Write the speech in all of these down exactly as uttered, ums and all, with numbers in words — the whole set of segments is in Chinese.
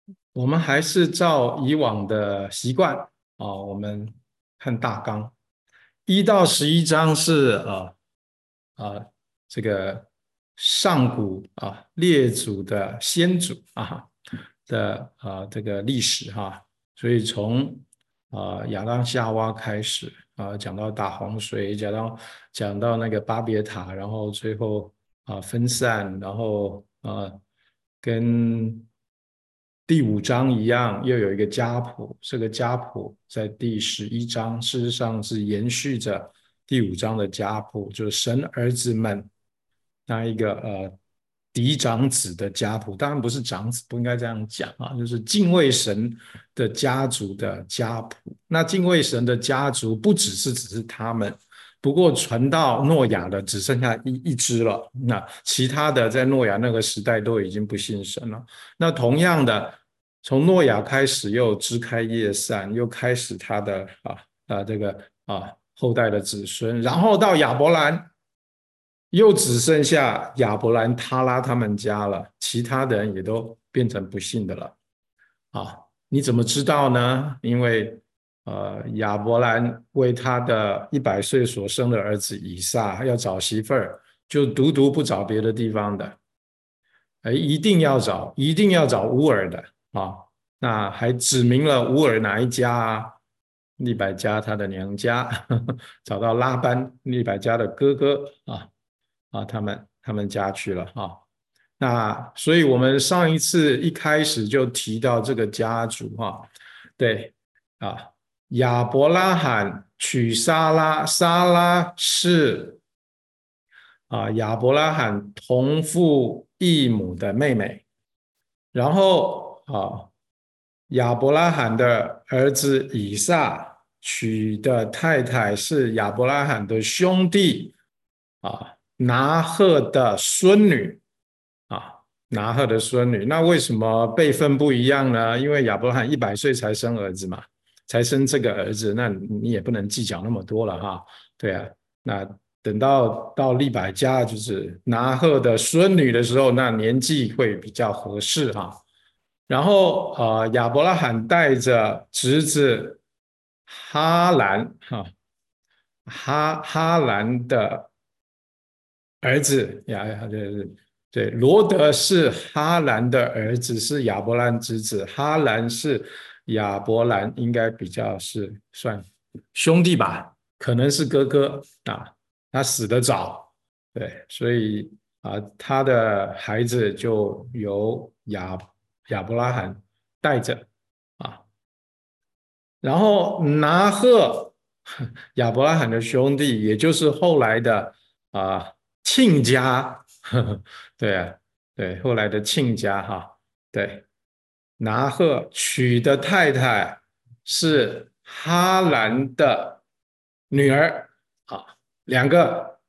我们还是照以往的习惯啊，我们看大纲，一到十一章是呃呃这个上古啊列祖的先祖啊的啊这个历史哈，所以从啊亚当夏娃开始啊讲到大洪水，讲到讲到那个巴别塔，然后最后啊分散，然后啊跟第五章一样，又有一个家谱。这个家谱在第十一章，事实上是延续着第五章的家谱，就是神儿子们那一个呃嫡长子的家谱。当然不是长子，不应该这样讲啊，就是敬畏神的家族的家谱。那敬畏神的家族不只是只是他们。不过传到诺亚的只剩下一一支了，那其他的在诺亚那个时代都已经不信神了。那同样的，从诺亚开始又枝开叶散，又开始他的啊啊这个啊后代的子孙，然后到亚伯兰，又只剩下亚伯兰、他拉他们家了，其他的人也都变成不信的了。啊，你怎么知道呢？因为呃，亚伯兰为他的一百岁所生的儿子以撒要找媳妇儿，就独独不找别的地方的，哎，一定要找，一定要找乌尔的啊。那还指明了乌尔哪一家啊？利百加他的娘家，呵呵找到拉班利百加的哥哥啊啊，他们他们家去了啊。那所以我们上一次一开始就提到这个家族哈，对啊，亚伯拉罕娶撒拉，撒拉是啊亚伯拉罕同父异母的妹妹，然后啊亚伯拉罕的儿子以撒娶的太太是亚伯拉罕的兄弟啊拿鹤的孙女啊。拿鹤的孙女，那为什么辈分不一样呢？因为亚伯拉罕一百岁才生儿子嘛，才生这个儿子，那你也不能计较那么多了哈。对啊，那等到到利百加就是拿鹤的孙女的时候，那年纪会比较合适哈。然后呃，亚伯拉罕带着侄子哈兰哈哈哈兰的儿子呀，就是对，罗德是哈兰的儿子，是亚伯兰之子。哈兰是亚伯兰，应该比较是算兄弟吧，可能是哥哥啊。他死得早，对，所以啊，他的孩子就由亚亚伯拉罕带着啊。然后拿鹤，亚伯拉罕的兄弟，也就是后来的啊亲家，呵呵对啊，对，后来的亲家哈，对，拿鹤娶的太太是哈兰的女儿啊，两个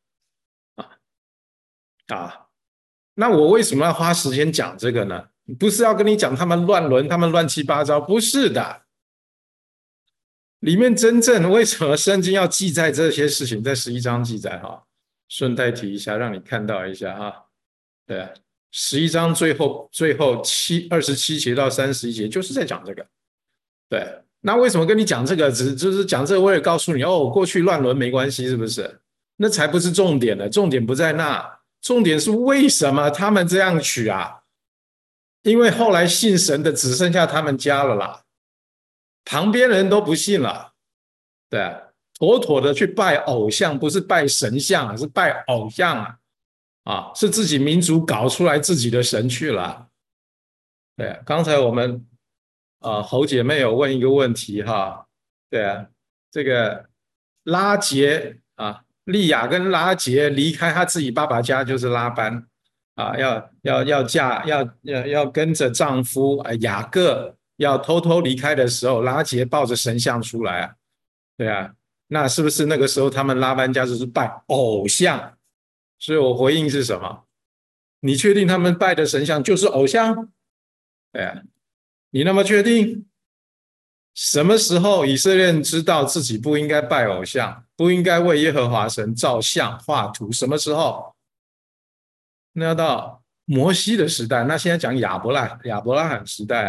啊。那我为什么要花时间讲这个呢？不是要跟你讲他们乱伦，他们乱七八糟，不是的。里面真正为什么圣经要记载这些事情，在十一章记载哈，顺带提一下，让你看到一下哈。对啊，十一章最后最后七二十七节到三十一节就是在讲这个。对，那为什么跟你讲这个？只就是讲这个，为了告诉你哦，过去乱伦没关系，是不是？那才不是重点呢，重点不在那，重点是为什么他们这样娶啊？因为后来信神的只剩下他们家了啦，旁边人都不信了。对啊，妥妥的去拜偶像，不是拜神像啊，是拜偶像啊，啊，是自己民族搞出来自己的神去了。对啊，刚才我们啊侯姐妹有问一个问题哈，对啊，这个拉结啊，利亚跟拉结离开他自己爸爸家就是拉班啊，要要要嫁要要要跟着丈夫啊雅各要偷偷离开的时候，拉结抱着神像出来啊。对啊，那是不是那个时候他们拉班家就是拜偶像？所以我回应是什么？你确定他们拜的神像就是偶像？对啊，你那么确定？什么时候以色列人知道自己不应该拜偶像，不应该为耶和华神造像画图？什么时候？那要到摩西的时代。那现在讲亚伯拉亚伯拉罕时代啊，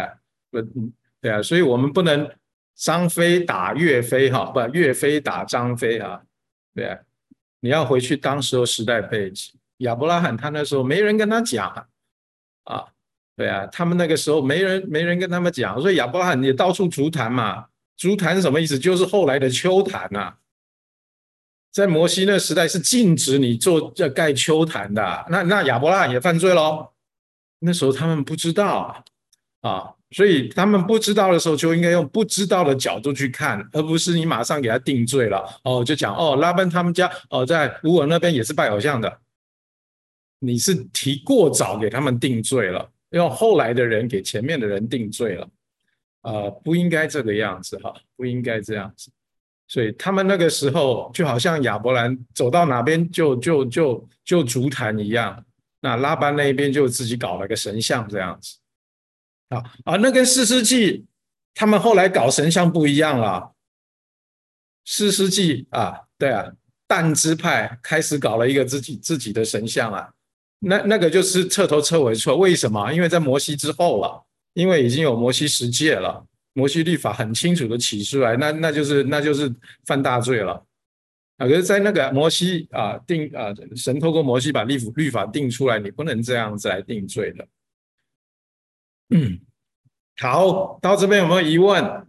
不，对啊，所以我们不能张飞打岳飞哈，不，岳飞打张飞哈，对啊，你要回去当时候时代背景，亚伯拉罕他那时候没人跟他讲啊，对啊，他们那个时候没人没人跟他们讲，所以亚伯拉罕也到处足坛嘛，足坛是什么意思？就是后来的丘坛呐、啊。在摩西那时代是禁止你做这盖丘坛的，那那亚伯拉罕也犯罪喽。那时候他们不知道啊，所以他们不知道的时候就应该用不知道的角度去看，而不是你马上给他定罪了。哦，就讲哦，拉班他们家哦在乌尔那边也是拜偶像的，你是提过早给他们定罪了，用后来的人给前面的人定罪了。呃，不应该这个样子哈，不应该这样子。所以他们那个时候就好像亚伯兰走到哪边就就就就足坛一样，那拉班那边就自己搞了个神像这样子啊啊，那跟士师记他们后来搞神像不一样了。士师记啊，对啊，但支派开始搞了一个自己自己的神像啊，那那个就是彻头彻尾错。为什么？因为在摩西之后了，因为已经有摩西十诫了。摩西律法很清楚的起出来，那那就是那就是犯大罪了啊！可是，在那个摩西啊定啊，神透过摩西把律律法定出来，你不能这样子来定罪的。嗯，好，到这边有没有疑问？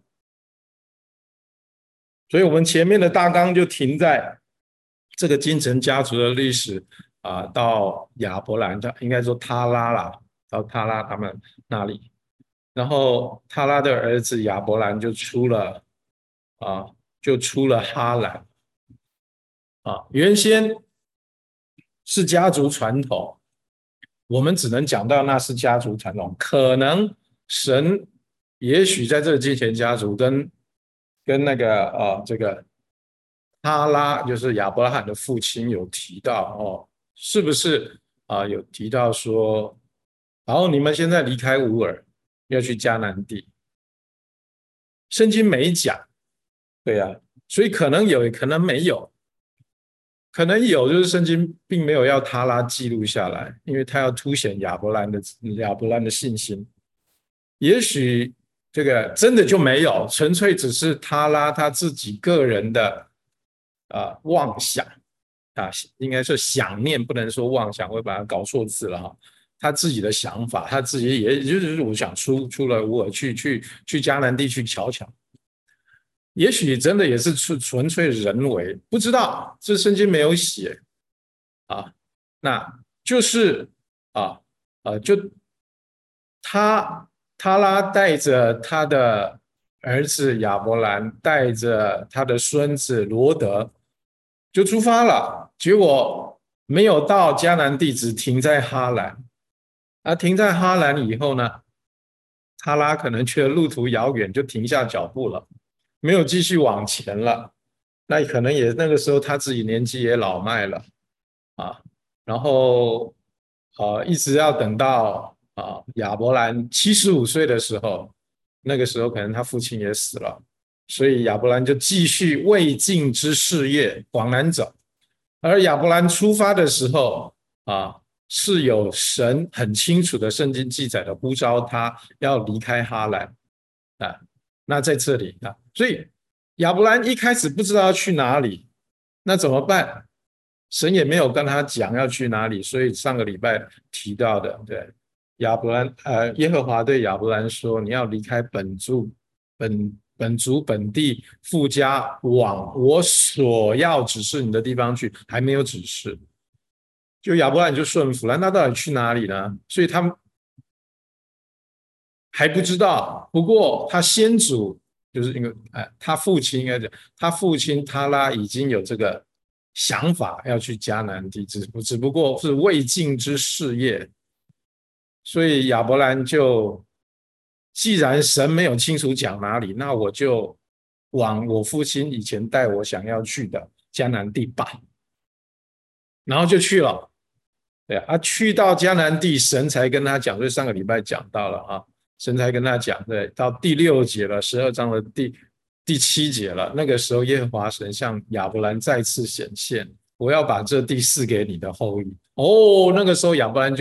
所以我们前面的大纲就停在这个金城家族的历史啊，到亚伯兰，应该说他拉啦，到他拉他们那里。然后他拉的儿子亚伯兰就出了啊，就出了哈兰啊。原先是家族传统，我们只能讲到那是家族传统。可能神也许在这个金钱家族跟跟那个啊这个哈拉，就是亚伯拉罕的父亲有提到哦，是不是啊？有提到说，然后你们现在离开乌尔，要去迦南地。圣经没讲，对呀、啊，所以可能有，也可能没有，可能有，就是圣经并没有要他拉记录下来，因为他要凸显亚伯兰的亚伯兰的信心。也许这个真的就没有，纯粹只是他拉他自己个人的啊、呃、妄想啊，应该是想念，不能说妄想，会把它搞错字了哈。他自己的想法，他自己也就是我想出出了乌尔去去去迦南地去瞧瞧。也许真的也是纯粹人为，不知道，这圣经没有写啊。那就是啊呃，就他他拉带着他的儿子亚伯兰，带着他的孙子罗德就出发了，结果没有到迦南地，只停在哈兰。啊，停在哈兰以后呢，他拉可能觉得路途遥远，就停下脚步了。没有继续往前了，那可能也那个时候他自己年纪也老迈了啊，然后呃一直要等到啊亚伯兰七十五岁的时候，那个时候可能他父亲也死了，所以亚伯兰就继续未尽之事业往南走，而亚伯兰出发的时候啊是有神很清楚的圣经记载的呼召他要离开哈兰啊。那在这里啊，所以亚伯兰一开始不知道要去哪里，那怎么办？神也没有跟他讲要去哪里，所以上个礼拜提到的，对亚伯兰，呃，耶和华对亚伯兰说：“你要离开本族、本本族本地富家，往我所要指示你的地方去。”还没有指示，就亚伯兰就顺服了。那到底去哪里呢？所以他们还不知道，不过他先祖就是因为哎，他父亲应该讲，他父亲他拉已经有这个想法要去迦南地，只不只不过是未尽之事业，所以亚伯兰就既然神没有清楚讲哪里，那我就往我父亲以前带我想要去的迦南地吧，然后就去了。对啊，去到迦南地，神才跟他讲，所以上个礼拜讲到了啊。神才跟他讲，对，到第六节了，十二章的第第七节了。那个时候，耶和华神向亚伯兰再次显现，我要把这地赐给你的后裔。哦，那个时候亚伯兰就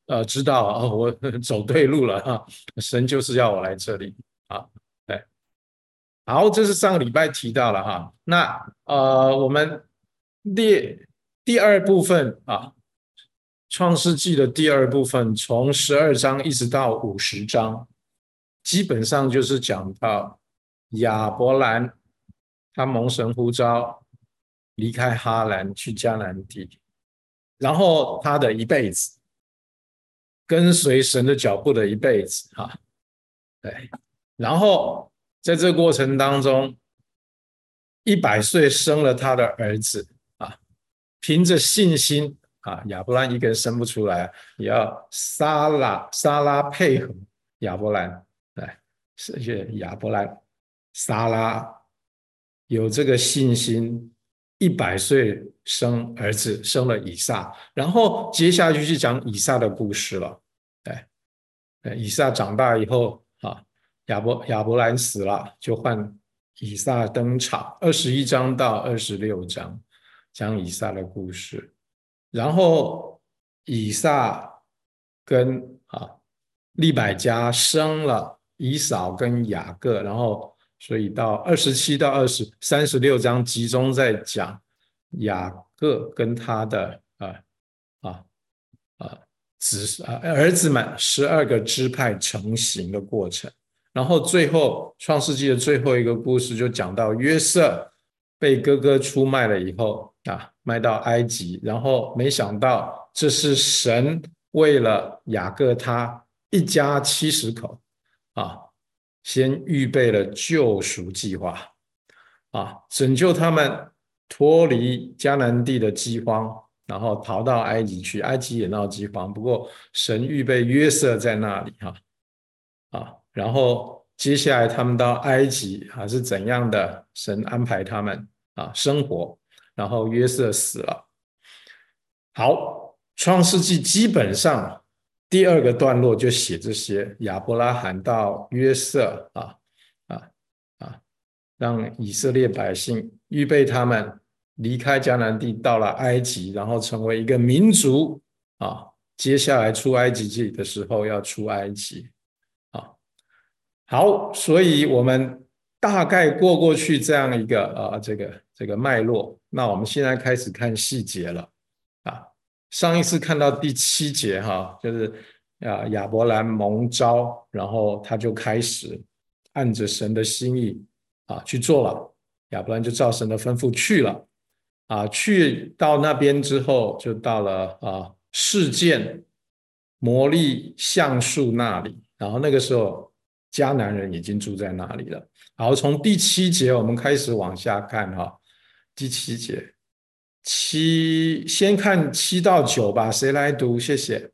呃知道哦，我走对路了哈，神就是要我来这里啊。对，好，这是上个礼拜提到了哈。那呃，我们列第二部分啊，创世纪的第二部分，从十二章一直到五十章，基本上就是讲到亚伯兰他蒙神呼召，离开哈兰去迦南地，然后他的一辈子跟随神的脚步的一辈子哈。对，然后在这个过程当中，一百岁生了他的儿子啊，凭着信心啊，亚伯兰一个人生不出来，也要撒拉撒拉配合亚伯兰，对，是亚伯兰撒拉有这个信心，一百岁生儿子，生了以撒，然后接下去去讲以撒的故事了，对，以撒长大以后啊，亚伯亚伯兰死了，就换以撒登场，二十一章到二十六章讲以撒的故事，然后以撒跟啊利百加生了以扫跟雅各，然后所以到二十七到二十三十六章集中在讲雅各跟他的啊啊啊子啊儿子们十二个支派成型的过程。然后最后创世纪的最后一个故事就讲到约瑟被哥哥出卖了以后啊，卖到埃及，然后没想到这是神为了雅各他一家七十口啊，先预备了救赎计划啊，拯救他们脱离迦南地的饥荒，然后逃到埃及去，埃及也闹饥荒，不过神预备约瑟在那里哈啊，然后接下来他们到埃及还是怎样的，神安排他们啊生活，然后约瑟死了。好，创世纪基本上第二个段落就写这些，亚伯拉罕到约瑟啊啊啊，让以色列百姓预备他们离开迦南地，到了埃及，然后成为一个民族啊。接下来出埃及记的时候要出埃及啊。好，所以我们大概过过去这样一个呃这个这个脉络，那我们现在开始看细节了啊。上一次看到第七节哈，就是啊亚伯兰蒙召，然后他就开始按着神的心意啊去做了，亚伯兰就照神的吩咐去了啊，去到那边之后，就到了啊事件摩利橡树那里，然后那个时候迦南人已经住在那里了。好，从第七节我们开始往下看哈，第七节。七，先看七到九吧，谁来读？谢谢。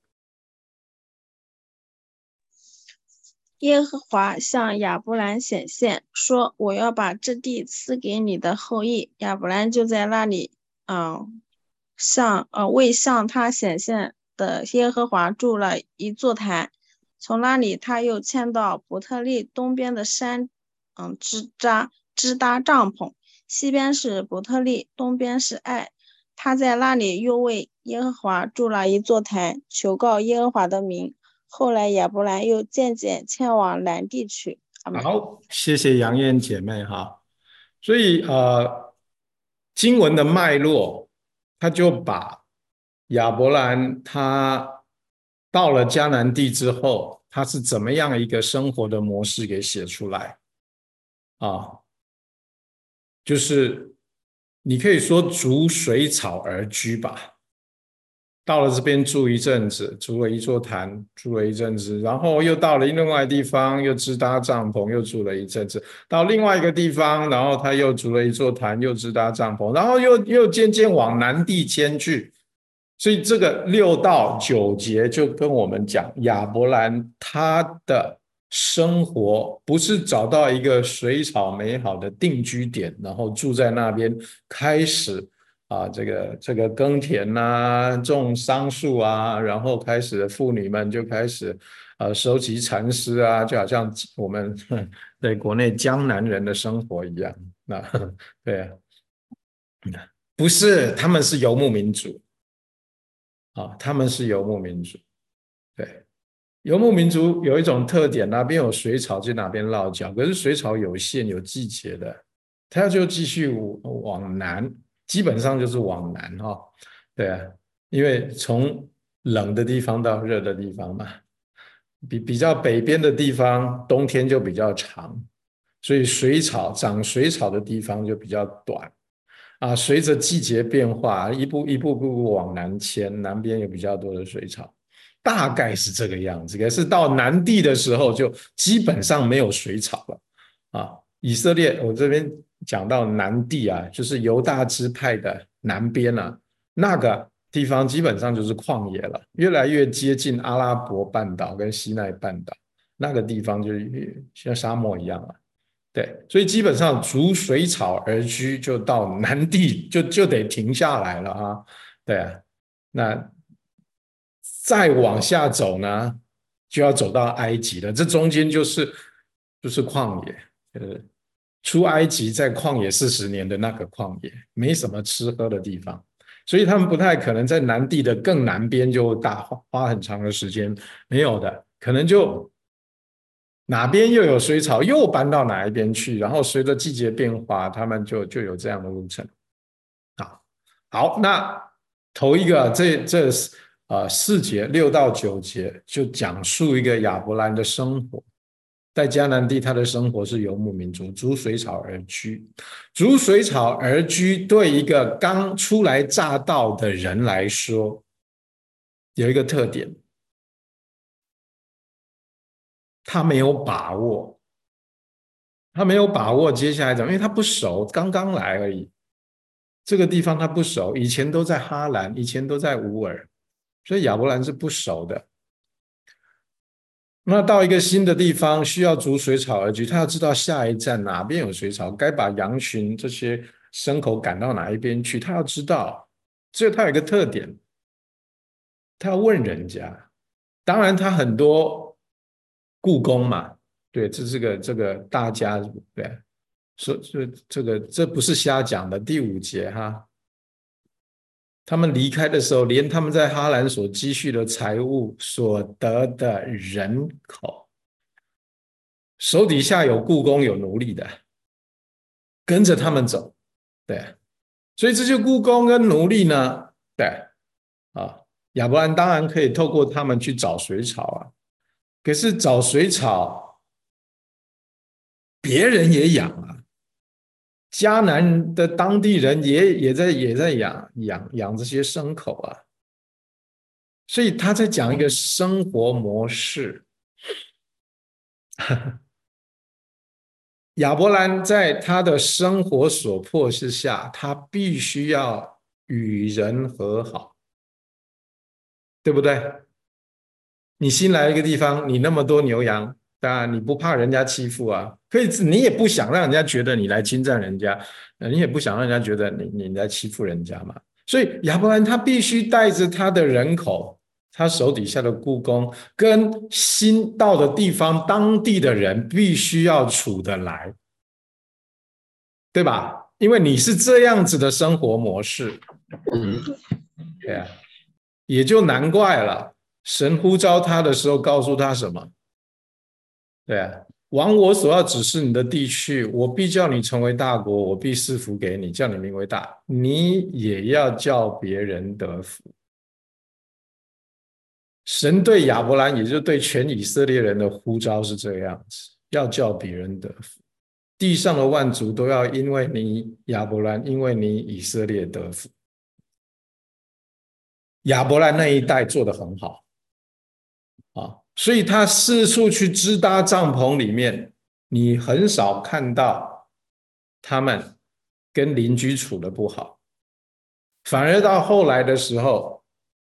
耶和华向亚伯兰显现，说：“我要把这地赐给你的后裔。”亚伯兰就在那里，嗯，向呃为向他显现的耶和华筑了一座坛。从那里，他又迁到伯特利东边的山，嗯，支扎支搭帐篷。西边是伯特利，东边是爱。他在那里又为耶和华筑了一座坛，求告耶和华的名。后来亚伯兰又渐渐迁往南地去。阿门。 好，谢谢杨燕姐妹哈。所以呃，经文的脉络，他就把亚伯兰他到了迦南地之后，他是怎么样一个生活的模式给写出来啊？就是你可以说逐水草而居吧。到了这边住一阵子，住了一座坛，住了一阵子，然后又到了另外地方，又支搭帐篷，又住了一阵子，到另外一个地方，然后他又筑了一座坛，又支搭帐篷，然后又又渐渐往南地迁去。所以这个六到九节就跟我们讲，亚伯兰他的生活不是找到一个水草美好的定居点，然后住在那边开始。啊，这个这个耕田呐、啊，种桑树啊，然后开始妇女们就开始呃收集蚕丝啊，就好像我们在国内江南人的生活一样。那对啊，不是，他们是游牧民族啊，他们是游牧民族。 对，游牧民族有一种特点，哪边有水草就哪边落脚，可是水草有限有季节的，它就继续往南，基本上就是往南哈、哦。对啊，因为从冷的地方到热的地方嘛，比比较北边的地方冬天就比较长，所以水草长水草的地方就比较短啊。随着季节变化，一步一步步步往南迁，南边有比较多的水草，大概是这个样子。可是到南地的时候，就基本上没有水草了啊。以色列，我这边讲到南地啊，就是犹大支派的南边啊，那个地方基本上就是旷野了，越来越接近阿拉伯半岛跟西奈半岛，那个地方就像沙漠一样了。对，所以基本上逐水草而居，就到南地就就得停下来了啊。对啊，那再往下走呢，就要走到埃及了。这中间就是就是旷野，呃，出埃及在旷野四十年的那个旷野，没什么吃喝的地方，所以他们不太可能在南地的更南边就大花很长的时间，没有的，可能就哪边又有水草，又搬到哪一边去，然后随着季节变化，他们就就有这样的路程啊。好，那头一个这这呃四节六到九节就讲述一个亚伯兰的生活，在迦南地他的生活是游牧民族，逐水草而居。逐水草而居对一个刚初来乍到的人来说，有一个特点，他没有把握，他没有把握接下来怎么，因为他不熟，刚刚来而已。这个地方他不熟，以前都在哈兰，以前都在乌尔，所以亚伯兰是不熟的。那到一个新的地方，需要逐水草而居，他要知道下一站哪边有水草，该把羊群这些牲口赶到哪一边去，他要知道。所以他有一个特点，他要问人家。当然，他很多故宫嘛，对，这是个这个大家对，说这这个这不是瞎讲的。第五节哈，他们离开的时候，连他们在哈兰所积蓄的财物所得的人口，手底下有雇工有奴隶的，跟着他们走，对，所以这些雇工跟奴隶呢，对啊，亚伯兰当然可以透过他们去找水草啊，可是找水草，别人也养啊，迦南的当地人也也在也在养养养这些牲口啊，所以他在讲一个生活模式。亚伯兰在他的生活所迫之下，他必须要与人和好，对不对？你新来一个地方，你那么多牛羊，当然你不怕人家欺负啊，可以，你也不想让人家觉得你来侵占人家，你也不想让人家觉得你你来欺负人家嘛。所以亚伯兰他必须带着他的人口，他手底下的雇工，跟新到的地方当地的人必须要处得来。对吧？因为你是这样子的生活模式， 嗯， 对啊，也就难怪了。神呼召他的时候，告诉他什么？对啊，往我所要指示你的地去，我必叫你成为大国，我必赐福给你，叫你名为大，你也要叫别人得福。神对亚伯兰，也就是对全以色列人的呼召是这样子，要叫别人得福。地上的万族都要因为你亚伯兰，因为你以色列得福。亚伯兰那一代做得很好啊，所以他四处去支搭帐篷里面，你很少看到他们跟邻居处得不好，反而到后来的时候，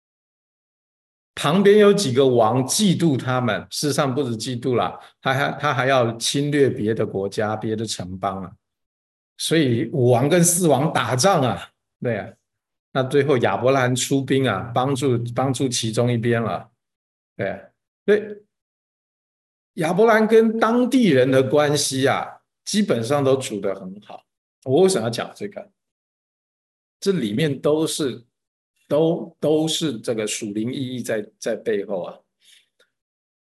旁边有几个王嫉妒他们，事实上不止嫉妒啦，他还他还要侵略别的国家、别的城邦啊，所以五王跟四王打仗啊，对啊，那最后亚伯兰出兵啊，帮助帮助其中一边了，对啊，所以亚伯兰跟当地人的关系啊，基本上都处得很好。我为什么要讲这个？这里面都是都都是这个属灵意义在在背后啊。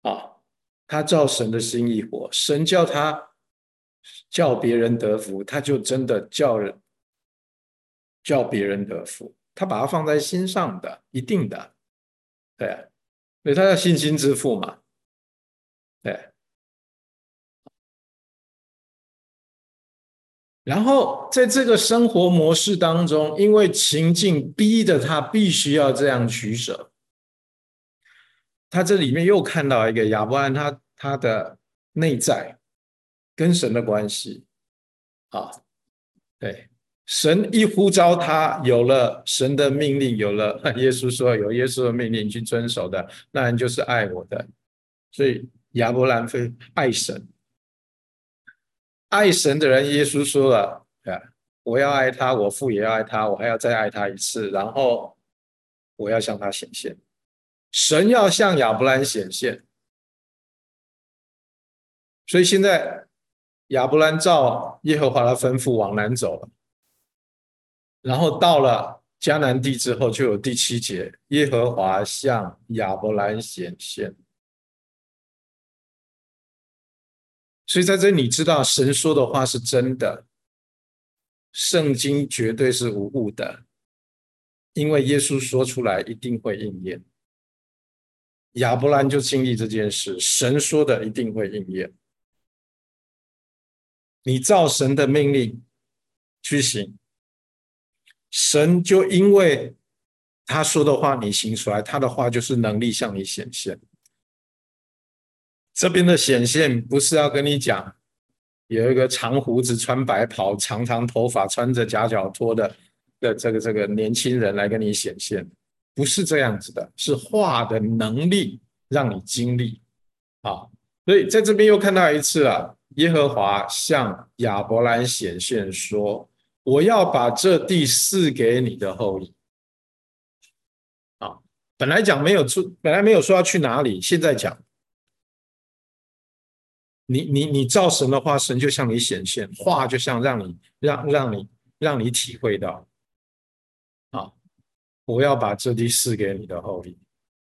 啊，他照神的心意活，神叫他叫别人得福，他就真的叫人叫别人得福，他把它放在心上的，一定的，对啊，所以他叫信心之父嘛，对。然后在这个生活模式当中，因为情境逼得他必须要这样取舍，他这里面又看到一个亚伯兰他他的内在跟神的关系啊，对，神一呼召他，有了神的命令，有了耶稣说有耶稣的命令去遵守的，那人就是爱我的，所以亚伯兰非爱神，爱神的人，耶稣说了，我要爱他，我父也要爱他，我还要再爱他一次，然后我要向他显现。神要向亚伯兰显现，所以现在亚伯兰照耶和华的吩咐往南走了，然后到了迦南地之后，就有第七节，耶和华向亚伯兰显现。所以在这里你知道神说的话是真的，圣经绝对是无误的，因为耶稣说出来一定会应验。亚伯兰就经历这件事，神说的一定会应验。你照神的命令去行，神就因为他说的话你行出来，他的话就是能力向你显现。这边的显现不是要跟你讲有一个长胡子穿白袍长长头发穿着夹脚拖的的这个这个年轻人来跟你显现，不是这样子的，是话的能力让你经历啊。所以在这边又看到一次啊，耶和华向亚伯兰显现说，我要把这地赐给你的后裔啊。本来讲没有出，本来没有说要去哪里，现在讲你你你照神的话，神就向你显现，话就像让你让让你让你体会到啊，我要把这地赐给你的后裔。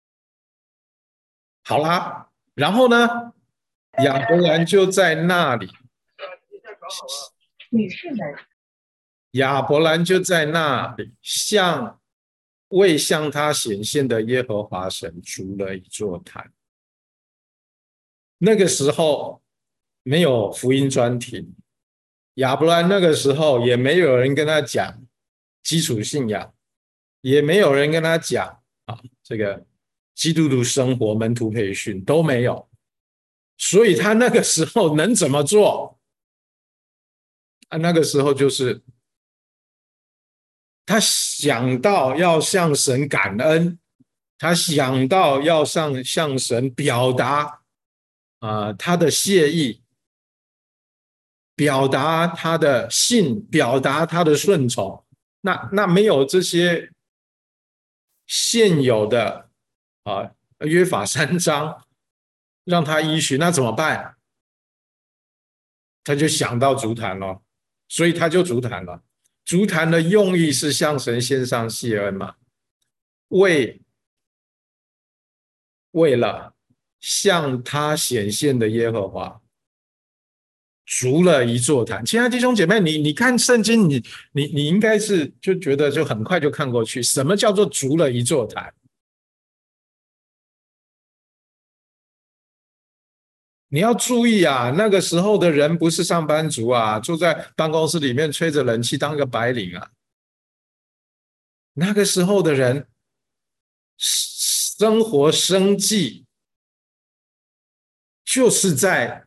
好啦，然后呢，亚伯兰就在那里，亚伯兰就在那里向未向他显现的耶和华神筑了一座坛。那个时候没有福音专题，亚伯兰那个时候也没有人跟他讲基础信仰，也没有人跟他讲啊这个基督徒生活门徒培训都没有，所以他那个时候能怎么做啊？那个时候就是他想到要向神感恩，他想到要向向神表达啊、呃、他的谢意，表达他的信，表达他的顺从。那那没有这些现有的啊约法三章让他依循，那怎么办？他就想到足坛了，所以他就足坛了。足坛的用意是向神献上谢恩嘛，为为了向他显现的耶和华筑了一座坛。亲爱的弟兄姐妹，你你看圣经，你你你应该是就觉得就很快就看过去，什么叫做筑了一座坛？你要注意啊，那个时候的人不是上班族啊，住在办公室里面吹着冷气当个白领啊。那个时候的人生活生计就是在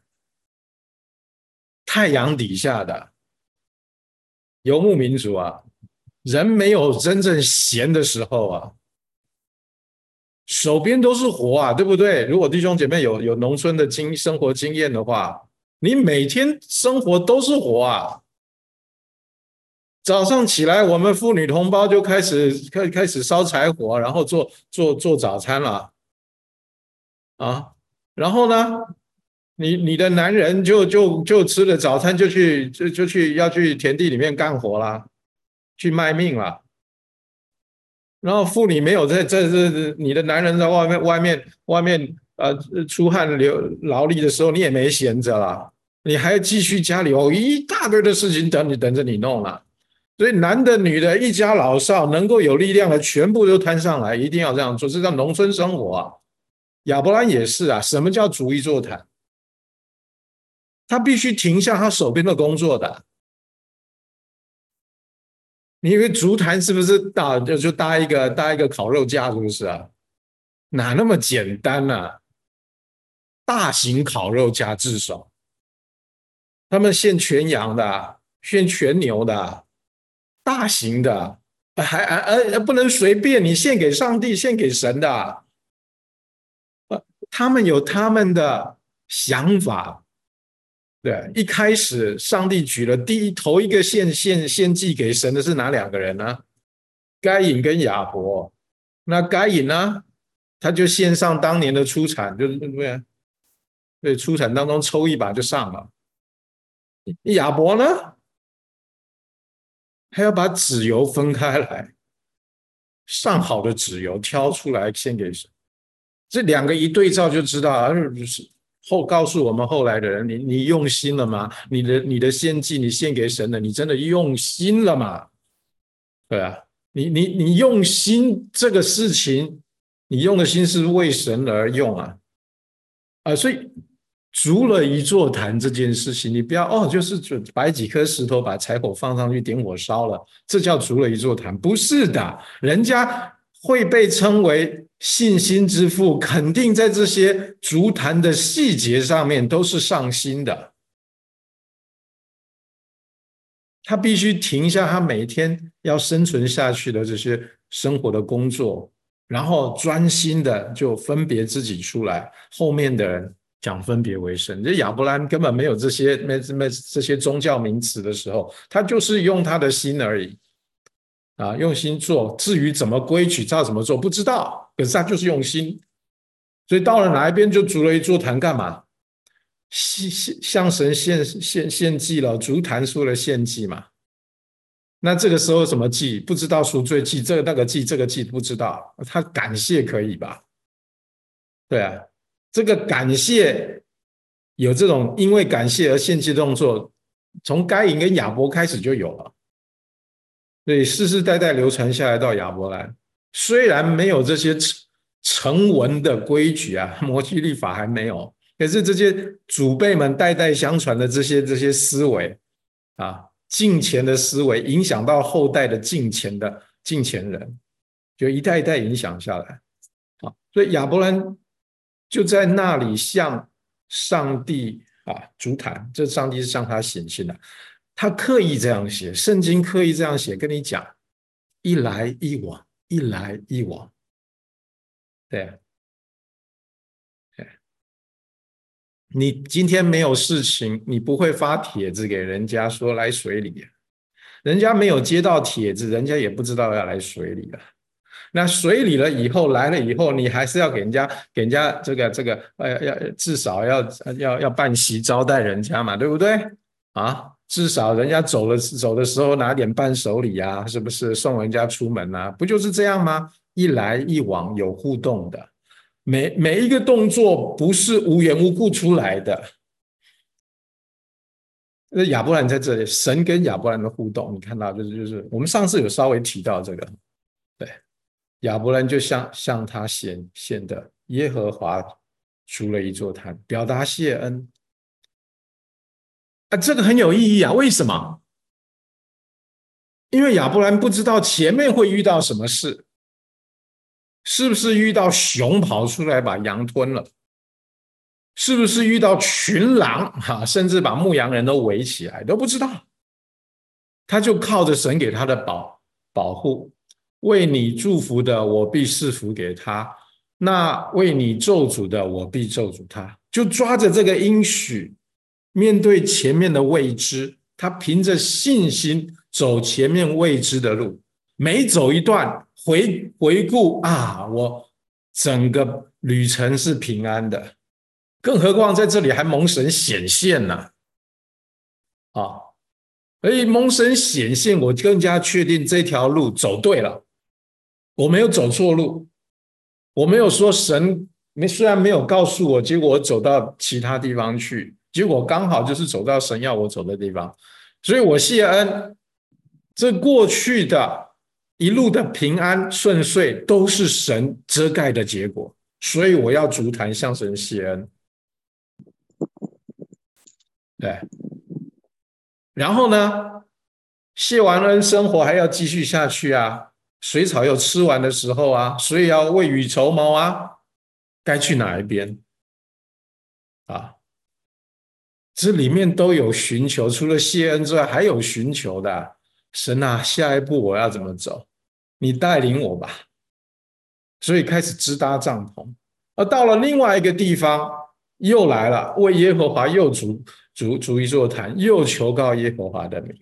太阳底下的游牧民族啊，人没有真正闲的时候啊，手边都是活啊，对不对？如果弟兄姐妹有有农村的经生活经验的话，你每天生活都是活啊。早上起来，我们妇女同胞就开始开开始烧柴火，然后做做做早餐了啊。然后呢，你你的男人就就就吃了早餐就去就就去要去田地里面干活啦，去卖命了。然后妇女没有在这这你的男人在外面外面外面呃出汗流劳力的时候，你也没闲着啦，你还继续家里有一大堆的事情等你等着你弄了。所以男的女的一家老少能够有力量的全部都摊上来，一定要这样做，这叫农村生活啊。亚伯兰也是啊，什么叫逐一座谈？他必须停下他手边的工作的。你以为竹坛是不是搭就就搭一个搭一个烤肉架，是不是啊？哪那么简单啊？大型烤肉架至少，他们限全羊的，限全牛的，大型的，还还呃不能随便你献给上帝、献给神的。呃，他们有他们的想法。对，一开始上帝举了第一头一个献献献祭给神的是哪两个人呢？该隐跟亚伯。那该隐呢，他就献上当年的出产，就是对对，出产当中抽一把就上了。亚伯呢，还要把脂油分开来，上好的脂油挑出来献给神。这两个一对照就知道啊，后告诉我们后来的人，你你用心了吗？你的你的献祭，你献给神了，你真的用心了吗？对啊，你你你用心这个事情，你用的心是为神而用啊啊！所以筑了一座坛这件事情，你不要哦，就是摆几颗石头，把柴火放上去，点火烧了，这叫筑了一座坛？不是的，人家会被称为信心之父，肯定在这些筑坛的细节上面都是上心的。他必须停下他每天要生存下去的这些生活的工作，然后专心的就分别自己出来。后面的人讲分别为圣，这亚伯兰根本没有这些没没这些宗教名词的时候，他就是用他的心而已啊，用心做。至于怎么规矩照怎么做不知道，可是他就是用心。所以到了哪一边就筑了一座坛干嘛？向神献献献祭了，足坛出了献祭嘛。那这个时候什么祭？不知道赎罪祭，这个那个祭，这个祭不知道。他感谢可以吧？对啊，这个感谢有这种因为感谢而献祭动作，从该隐跟亚伯开始就有了，所以世世代代流传下来到亚伯兰。虽然没有这些成文的规矩啊，摩西律法还没有。可是这些祖辈们代代相传的这些这些思维啊，敬虔的思维，影响到后代的敬虔的敬虔人，就一代一代影响下来。啊，所以亚伯兰就在那里向上帝啊主坛，这上帝是向他显现的。他刻意这样写，圣经刻意这样写，跟你讲，一来一往，一来一往，对。你今天没有事情，你不会发帖子给人家说来水里，人家没有接到帖子，人家也不知道要来水里了。那水里了以后，来了以后，你还是要给人家给人家这个这个呃要至少要要要办席招待人家嘛，对不对啊？至少人家走了走的时候拿点伴手礼啊，是不是送人家出门啊？不就是这样吗？一来一往有互动的。每每一个动作不是无缘无故出来的。那亚伯兰在这里，神跟亚伯兰的互动，你看到就是就是我们上次有稍微提到这个，对，亚伯兰就向向他显现的耶和华筑了一座坛，表达谢恩啊，这个很有意义啊。为什么？因为亚伯兰不知道前面会遇到什么事。是不是遇到熊跑出来把羊吞了？是不是遇到群狼哈、啊，甚至把牧羊人都围起来？都不知道。他就靠着神给他的保保护，为你祝福的，我必赐福给他；那为你咒诅的，我必咒诅他。就抓着这个应许，面对前面的未知，他凭着信心走前面未知的路，每走一段。回回顾啊，我整个旅程是平安的，更何况在这里还蒙神显现呢、啊，啊，所以蒙神显现，我更加确定这条路走对了，我没有走错路，我没有说神没虽然没有告诉我，结果我走到其他地方去，结果刚好就是走到神要我走的地方，所以我谢恩。这过去的一路的平安顺遂，都是神遮盖的结果，所以我要足坛向神谢恩。对，然后呢，谢完恩，生活还要继续下去啊，水草又吃完的时候啊，所以要未雨绸缪啊，该去哪一边啊？这里面都有寻求，除了谢恩之外，还有寻求的啊。神啊，下一步我要怎么走？你带领我吧。所以开始支搭帐篷，而到了另外一个地方，又来了，为耶和华又筑筑筑一座坛，又求告耶和华的名。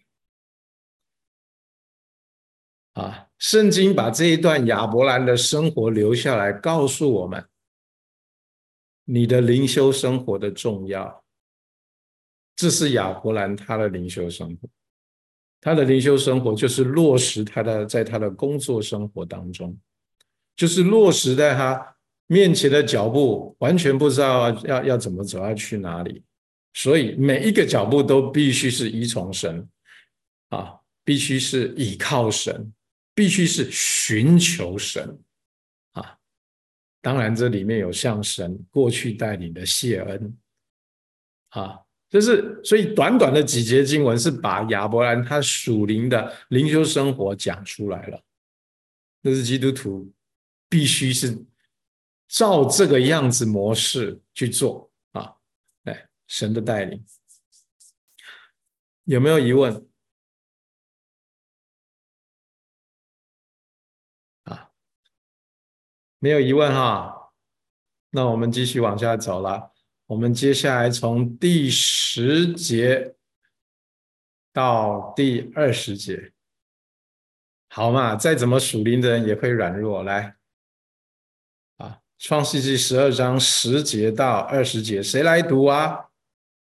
啊，圣经把这一段亚伯兰的生活留下来，告诉我们你的灵修生活的重要。这是亚伯兰他的灵修生活，他的灵修生活就是落实他的在他的工作生活当中，就是落实在他面前的脚步，完全不知道要要怎么走，要去哪里。所以每一个脚步都必须是依从神啊，必须是倚靠神，必须是寻求神啊。当然，这里面有向神过去带领的谢恩啊，就是所以短短的几节经文是把亚伯兰他属灵的灵修生活讲出来了。这是基督徒必须是照这个样子模式去做啊！哎，神的带领，有没有疑问啊？没有疑问哈，那我们继续往下走了。我们接下来从第十节到第二十节，好嘛？再怎么属灵的人也会软弱，来啊！创世纪十二章十节到二十节，谁来读啊？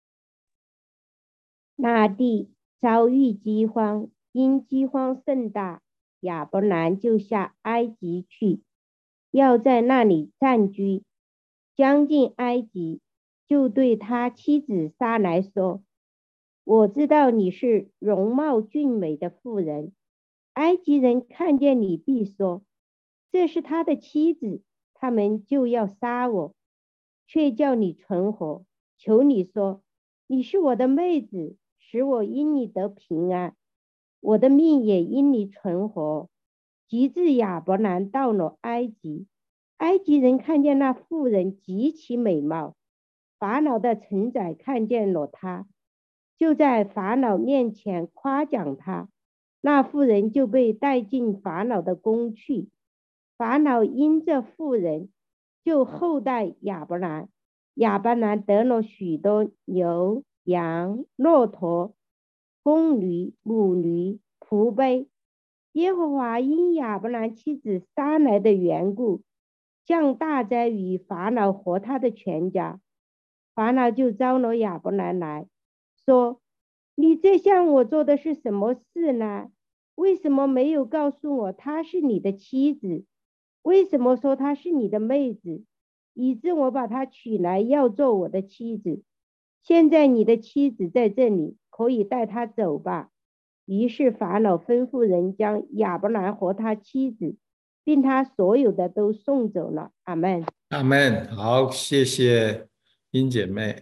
那地遭遇饥荒，因饥荒甚大，亚伯兰就下埃及去，要在那里暂居。将近埃及，就对他妻子撒来说：“我知道你是容貌俊美的妇人，埃及人看见你必说，这是他的妻子，他们就要杀我，却叫你存活。求你说，你是我的妹子，使我因你得平安，我的命也因你存活。”及至亚伯兰到了埃及，埃及人看见那妇人极其美貌，法老的臣宰看见了她，就在法老面前夸奖她。那妇人就被带进法老的宫去。法老因这妇人，就厚待亚伯兰。亚伯兰得了许多牛、羊、骆驼、公驴、母驴、仆婢。耶和华因亚伯兰妻子撒来的缘故，降大灾于法老和他的全家。法老就招了亚伯兰来说：“你这向我做的是什么事呢？为什么没有告诉我她是你的妻子？为什么说她是你的妹子，以致我把她娶来要做我的妻子？现在你的妻子在这里，可以带她走吧。”于是法老吩咐人将亚伯兰和他妻子并他所有的都送走了。阿们。 阿们。好，谢谢英姐妹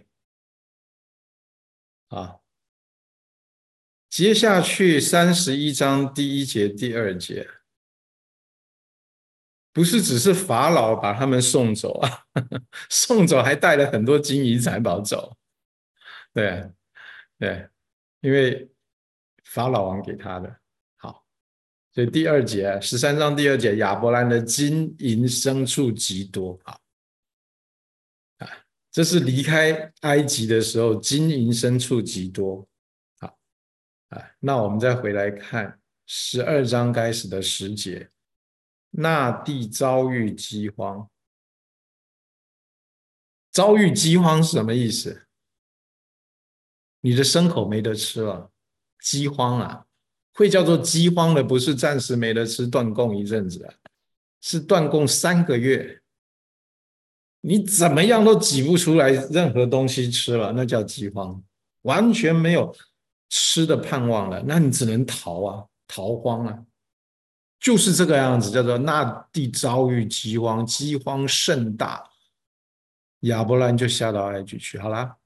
啊。接下去三十一章第一节、第二节，不是只是法老把他们送走啊，送走还带了很多金银财宝走。对对，因为法老王给他的。好，所以第二节十三章第二节，亚伯兰的金银牲畜极多。好啊，这是离开埃及的时候，金银牲畜极多。好啊，那我们再回来看十二章开始的十节，那地遭遇饥荒。遭遇饥荒是什么意思？你的牲口没得吃了，饥荒啊！会叫做饥荒的，不是暂时没得吃，断供一阵子啊，是断供三个月。 你怎么样都挤不出来任何东西吃了，那叫饥荒，完全没有吃的盼望了，那你只能逃啊，逃荒啊，就是这个样子，叫做那地遭遇饥荒，饥荒甚大，亚伯兰就下到埃及去。好啦，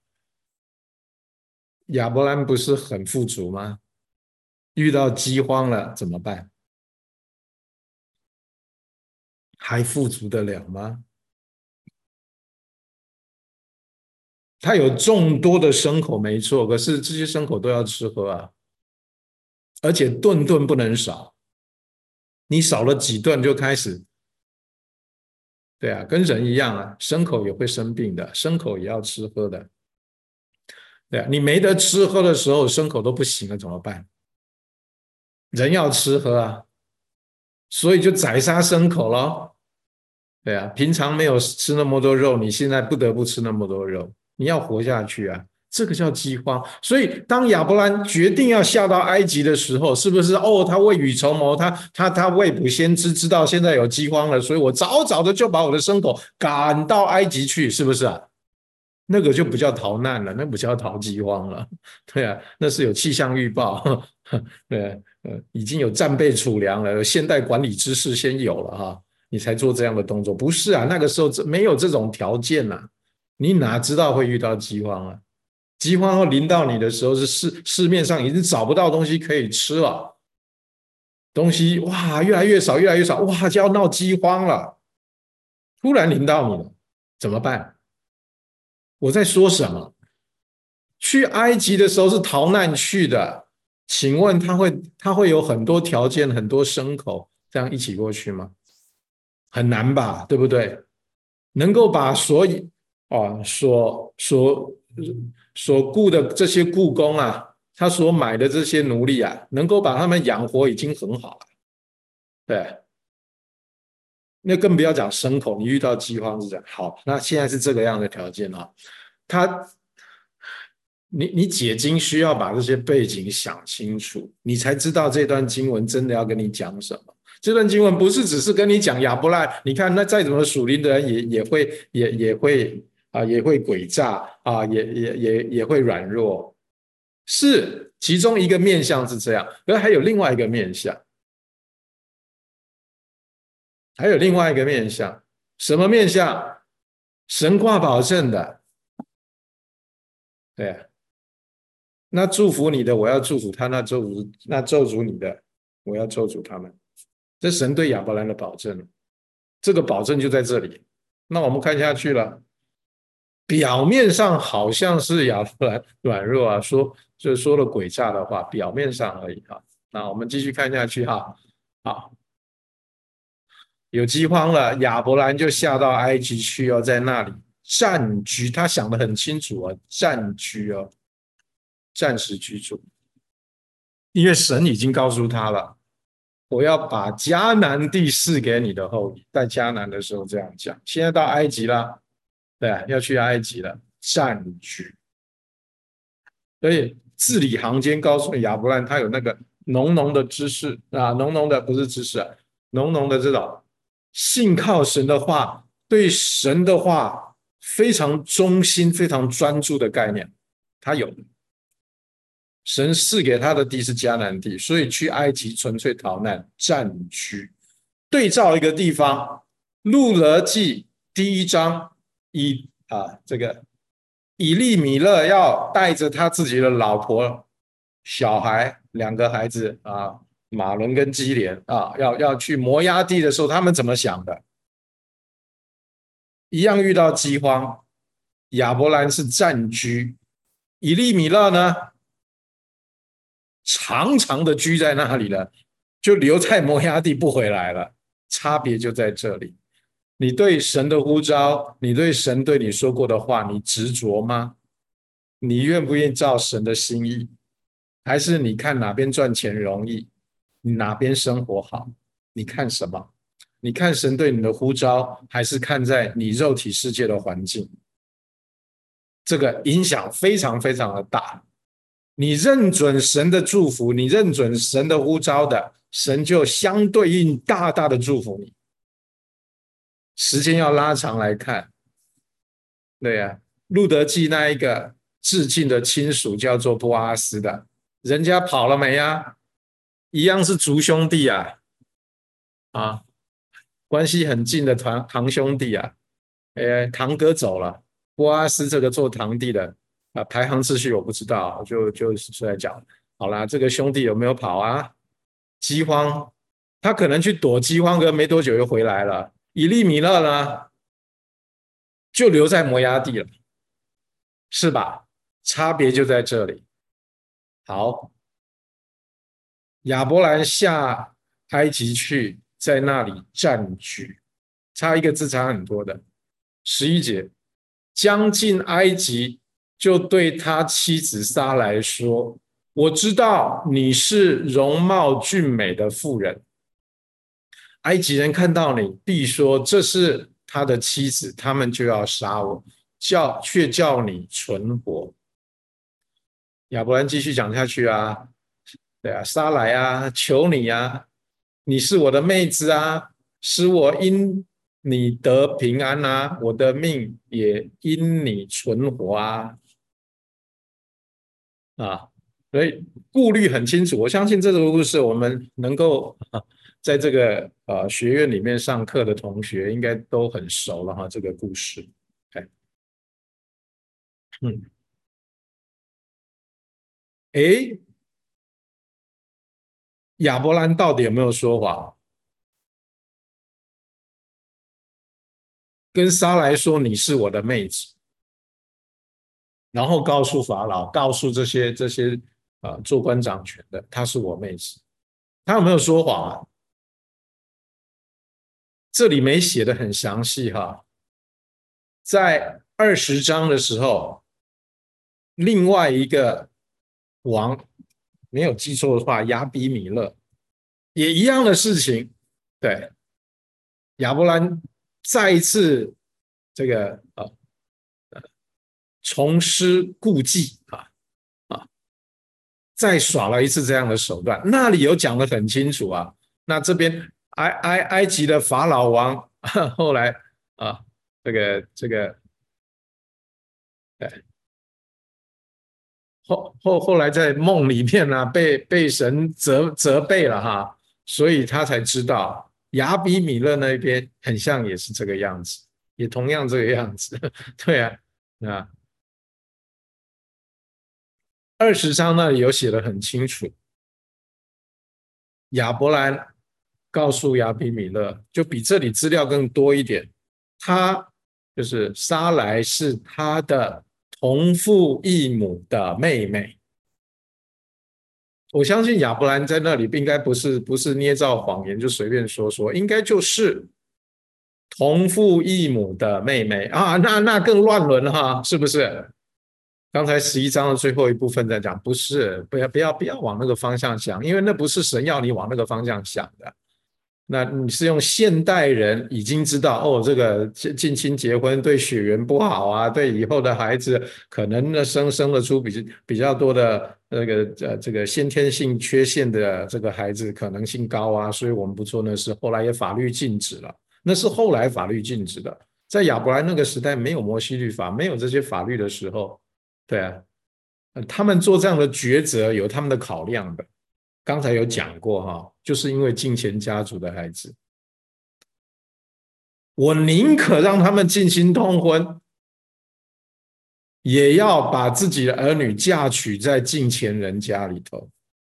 亚伯兰不是很富足吗？遇到饥荒了怎么办？还富足得了吗？他有众多的牲口没错，可是这些牲口都要吃喝啊，而且顿顿不能少，你少了几顿就开始，对啊，跟人一样啊，牲口也会生病的，牲口也要吃喝的，对啊，你没得吃喝的时候，牲口都不行了怎么办？人要吃喝啊，所以就宰杀牲口咯。对啊，平常没有吃那么多肉，你现在不得不吃那么多肉，你要活下去啊，这个叫饥荒。所以当亚伯兰决定要下到埃及的时候，是不是哦？他未雨绸缪，他他他未卜先知，知道现在有饥荒了，所以我早早的就把我的牲口赶到埃及去，是不是啊？那个就不叫逃难了，那不叫逃饥荒了，对啊，那是有气象预报，对啊，呃，已经有战备储粮了，有现代管理知识先有了哈。你才做这样的动作，不是啊？那个时候没有这种条件啊，你哪知道会遇到饥荒啊？饥荒要临到你的时候，是市市面上已经找不到东西可以吃了，东西哇越来越少，越来越少，哇就要闹饥荒了。突然临到你了，怎么办？我在说什么？去埃及的时候是逃难去的，请问他会他会有很多条件，很多牲口这样一起过去吗？很难吧，对不对？能够把所以啊所所所雇的这些雇工啊，他所买的这些奴隶啊，能够把他们养活已经很好了，对。那更不要讲牲口，你遇到饥荒是这样。好，那现在是这个样的条件啊，他你你解经需要把这些背景想清楚，你才知道这段经文真的要跟你讲什么。这段经文不是只是跟你讲亚伯兰，你看那再怎么属灵的人也也会也也会啊也会诡诈啊也也也也会软弱，是其中一个面向是这样，可是还有另外一个面向，还有另外一个面向，什么面向？神挂保证的，对啊，那祝福你的我要祝福他，那咒诅那咒诅你的我要咒诅他们，这神对亚伯兰的保证，这个保证就在这里。那我们看下去了，表面上好像是亚伯兰软弱啊，说就说了诡诈的话，表面上而已哈。那我们继续看下去哈。好，有饥荒了，亚伯兰就下到埃及去，要在那里暂居。他想得很清楚啊，暂居哦，暂时居住，因为神已经告诉他了。我要把迦南地赐给你的后裔，在迦南的时候这样讲。现在到埃及了，对啊，要去埃及了，暂居。所以字里行间告诉亚伯兰，他有那个浓浓的知识啊，浓浓的不是知识啊，浓浓的这种信靠神的话，对神的话非常忠心、非常专注的概念，他有。神赐给他的地是迦南地，所以去埃及纯粹逃难暂居。对照一个地方，路得记第一章，以啊这个以利米勒要带着他自己的老婆、小孩两个孩子啊，马伦跟基连啊，要要去摩押地的时候，他们怎么想的？一样遇到饥荒，亚伯兰是暂居，以利米勒呢？长长的居在那里了，就留在摩押地不回来了，差别就在这里。你对神的呼召，你对神对你说过的话，你执着吗？你愿不愿意照神的心意？还是你看哪边赚钱容易，你哪边生活好？你看什么？你看神对你的呼召，还是看在你肉体世界的环境？这个影响非常非常的大。你认准神的祝福，你认准神的呼召的，神就相对应大大的祝福你。时间要拉长来看， 对呀、啊，路德记那一个致敬的亲属叫做波阿斯的，人家跑了没啊？一样是族兄弟啊，啊，关系很近的堂堂兄弟啊，呃，堂哥走了，波阿斯这个做堂弟的啊，排行次序我不知道，就就是出来讲，好啦，这个兄弟有没有跑啊？饥荒，他可能去躲饥荒，可没多久又回来了。以利米勒呢，就留在摩押地了，是吧？差别就在这里。好，亚伯兰下埃及去，在那里占据，差一个字差很多的。十一节，将近埃及，就对他妻子撒来说：“我知道你是容貌俊美的妇人，埃及人看到你，必说这是他的妻子，他们就要杀我，叫却叫你存活。”亚伯兰继续讲下去啊，对啊，撒来啊，求你啊，你是我的妹子啊，使我因你得平安啊，我的命也因你存活啊，啊，所以顾虑很清楚。我相信这个故事，我们能够在这个呃学院里面上课的同学，应该都很熟了哈。这个故事，哎，嗯，哎，亚伯兰到底有没有说谎？跟撒来说你是我的妹子，然后告诉法老，告诉这些这些啊、呃、做官掌权的，她是我妹子。他有没有说谎啊？这里没写的很详细哈。在二十章的时候，另外一个王没有记错的话，亚比米勒也一样的事情，对，亚伯兰再一次这个呃重施故技啊啊，再耍了一次这样的手段。那里有讲得很清楚啊。那这边埃埃埃及的法老王后来啊，这个这个，对，后后后来在梦里面呢、啊，被被神责责备了哈，所以他才知道亚比米勒那边很像也是这个样子，也同样这个样子，对啊，啊，二十章那里有写的很清楚，亚伯兰告诉亚比米勒，就比这里资料更多一点，他就是撒来是他的同父异母的妹妹。我相信亚伯兰在那里应该不是不是捏造谎言就随便说说，应该就是同父异母的妹妹啊，那那更乱伦了哈，是不是？刚才十一章的最后一部分在讲，不是，不要不要不要往那个方向想，因为那不是神要你往那个方向想的。那你是用现代人已经知道哦，这个近亲结婚对血缘不好啊，对以后的孩子可能呢生生得出比比较多的那个呃这个先天性缺陷的这个孩子可能性高啊，所以我们不做那事。后来也法律禁止了，那是后来法律禁止的。在亚伯兰那个时代没有摩西律法，没有这些法律的时候，对啊，他们做这样的抉择有他们的考量的。刚才有讲过哈，就是因为金钱家族的孩子，我宁可让他们近亲通婚，也要把自己的儿女嫁娶在近前人家里头。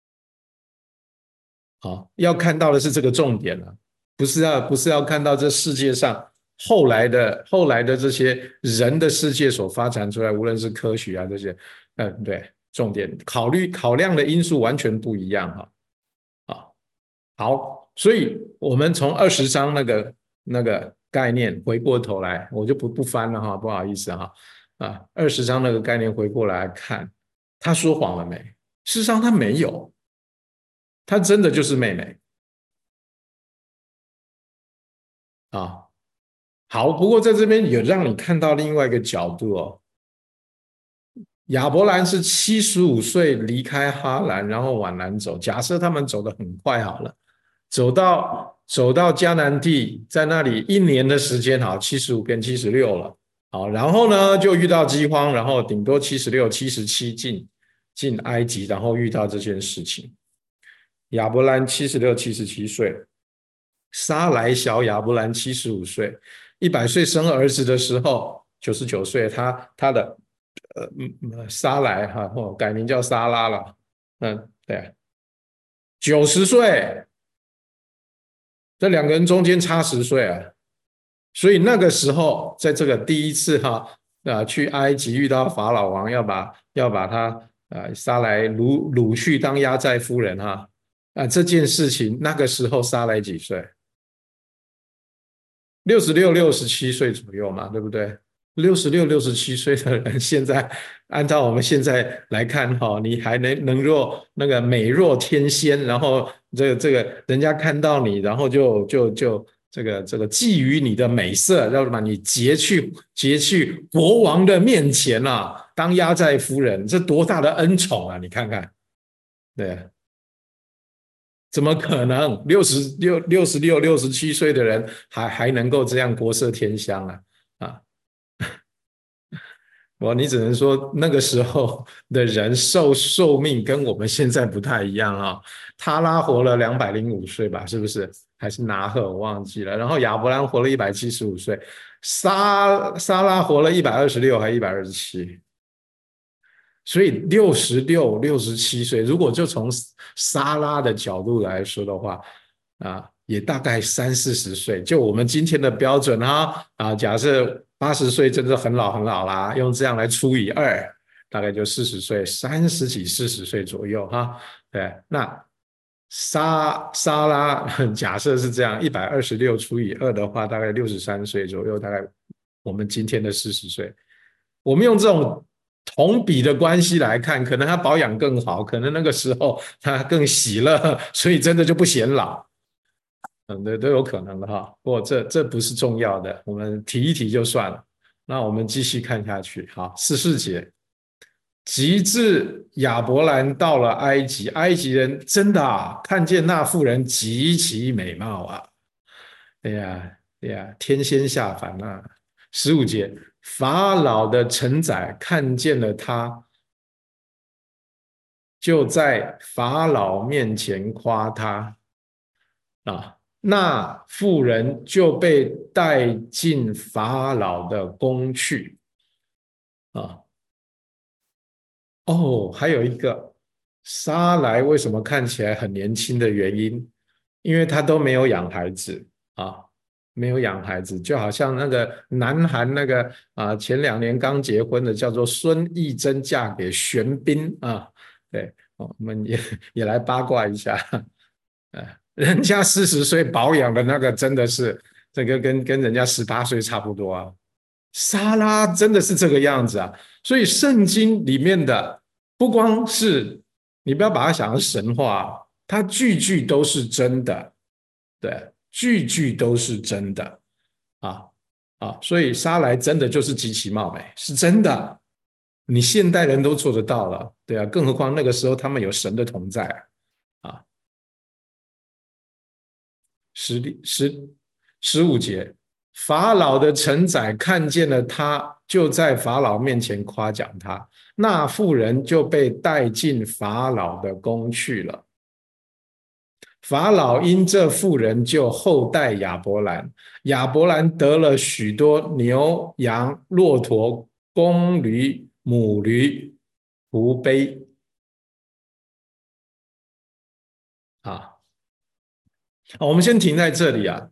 好，要看到的是这个重点了，不是要不是要看到这世界上后来的后来的这些人的世界所发展出来，无论是科学啊这些，嗯，对，重点考虑考量的因素完全不一样哈。啊，好，所以我们从二十章那个那个概念回过头来，我就不不翻了哈，不好意思哈。啊，二十章那个概念回过来看，他说谎了没？事实上他没有，他真的就是妹妹啊。好，不过在这边有让你看到另外一个角度哦。亚伯兰是七十五岁离开哈兰，然后往南走。假设他们走得很快好了，走到走到迦南地，在那里一年的时间，好，七十五变七十六了， 好，然后呢就遇到饥荒，然后顶多七十六、七十七进进埃及，然后遇到这件事情。亚伯兰七十六、七十七岁，撒莱小亚伯兰七十五岁，一百岁生儿子的时候，九十九岁，他他的呃嗯撒莱哈、哦、改名叫撒拉了，嗯，对，九十岁，这两个人中间差十岁啊。所以那个时候，在这个第一次哈啊去埃及遇到法老王，要把要把他啊杀来掳掳去当压寨夫人哈啊这件事情，那个时候杀来几岁？六十六、六十七岁左右嘛，对不对？六十六、六十七岁的人，现在按照我们现在来看哈，你还能能若那个美若天仙，然后这个这个人家看到你，然后就就就这个这个觊觎你的美色，要把你劫去劫去国王的面前啊，当压寨夫人，这多大的恩宠啊！你看看，对。怎么可能？六十六、六十六、六十七岁的人还还能够这样国色天香啊？啊！我你只能说那个时候的人寿寿命跟我们现在不太一样啊。他拉活了两百零五岁吧，是不是？还是拿赫我忘记了。然后亚伯兰活了一百七十五岁，撒撒拉活了一百二十六还一百二十七。所以六十六、六十七岁，如果就从撒拉的角度来说的话，啊，也大概三四十岁。就我们今天的标准哈，啊，假设八十岁真的很老很老啦，用这样来除以二，大概就四十岁，三十几、四十岁左右哈。对，那撒撒拉假设是这样，一百二十六除以二的话，大概六十三岁左右，大概我们今天的四十岁。我们用这种同比的关系来看，可能他保养更好，可能那个时候他更喜乐，所以真的就不显老。嗯，对，都有可能的哈。不过这这不是重要的，我们提一提就算了。那我们继续看下去。好，十四节，及至亚伯兰到了埃及，埃及人真的啊，看见那妇人极其美貌啊！哎呀，哎呀，天仙下凡啊！十五节，法老的臣宰看见了他，就在法老面前夸他啊。那妇人就被带进法老的宫去啊。哦，还有一个沙莱为什么看起来很年轻的原因，因为他都没有养孩子啊，没有养孩子，就好像那个南韩那个啊，前两年刚结婚的叫做孙艺珍嫁给玄彬啊，对，我们也也来八卦一下，呃，人家四十岁保养的那个真的是这个跟跟人家十八岁差不多啊，莎拉真的是这个样子啊。所以圣经里面的不光是你不要把它想成神话，它句句都是真的，对，句句都是真的啊啊！所以莎莱真的就是极其貌美，是真的，你现代人都做得到了，对啊，更何况那个时候他们有神的同在啊。十十十五节，法老的臣宰看见了他，就在法老面前夸奖他。那妇人就被带进法老的宫去了。法老因这妇人就厚待亚伯兰，亚伯兰得了许多牛羊、骆驼、公驴、母驴、仆婢啊。我们先停在这里啊。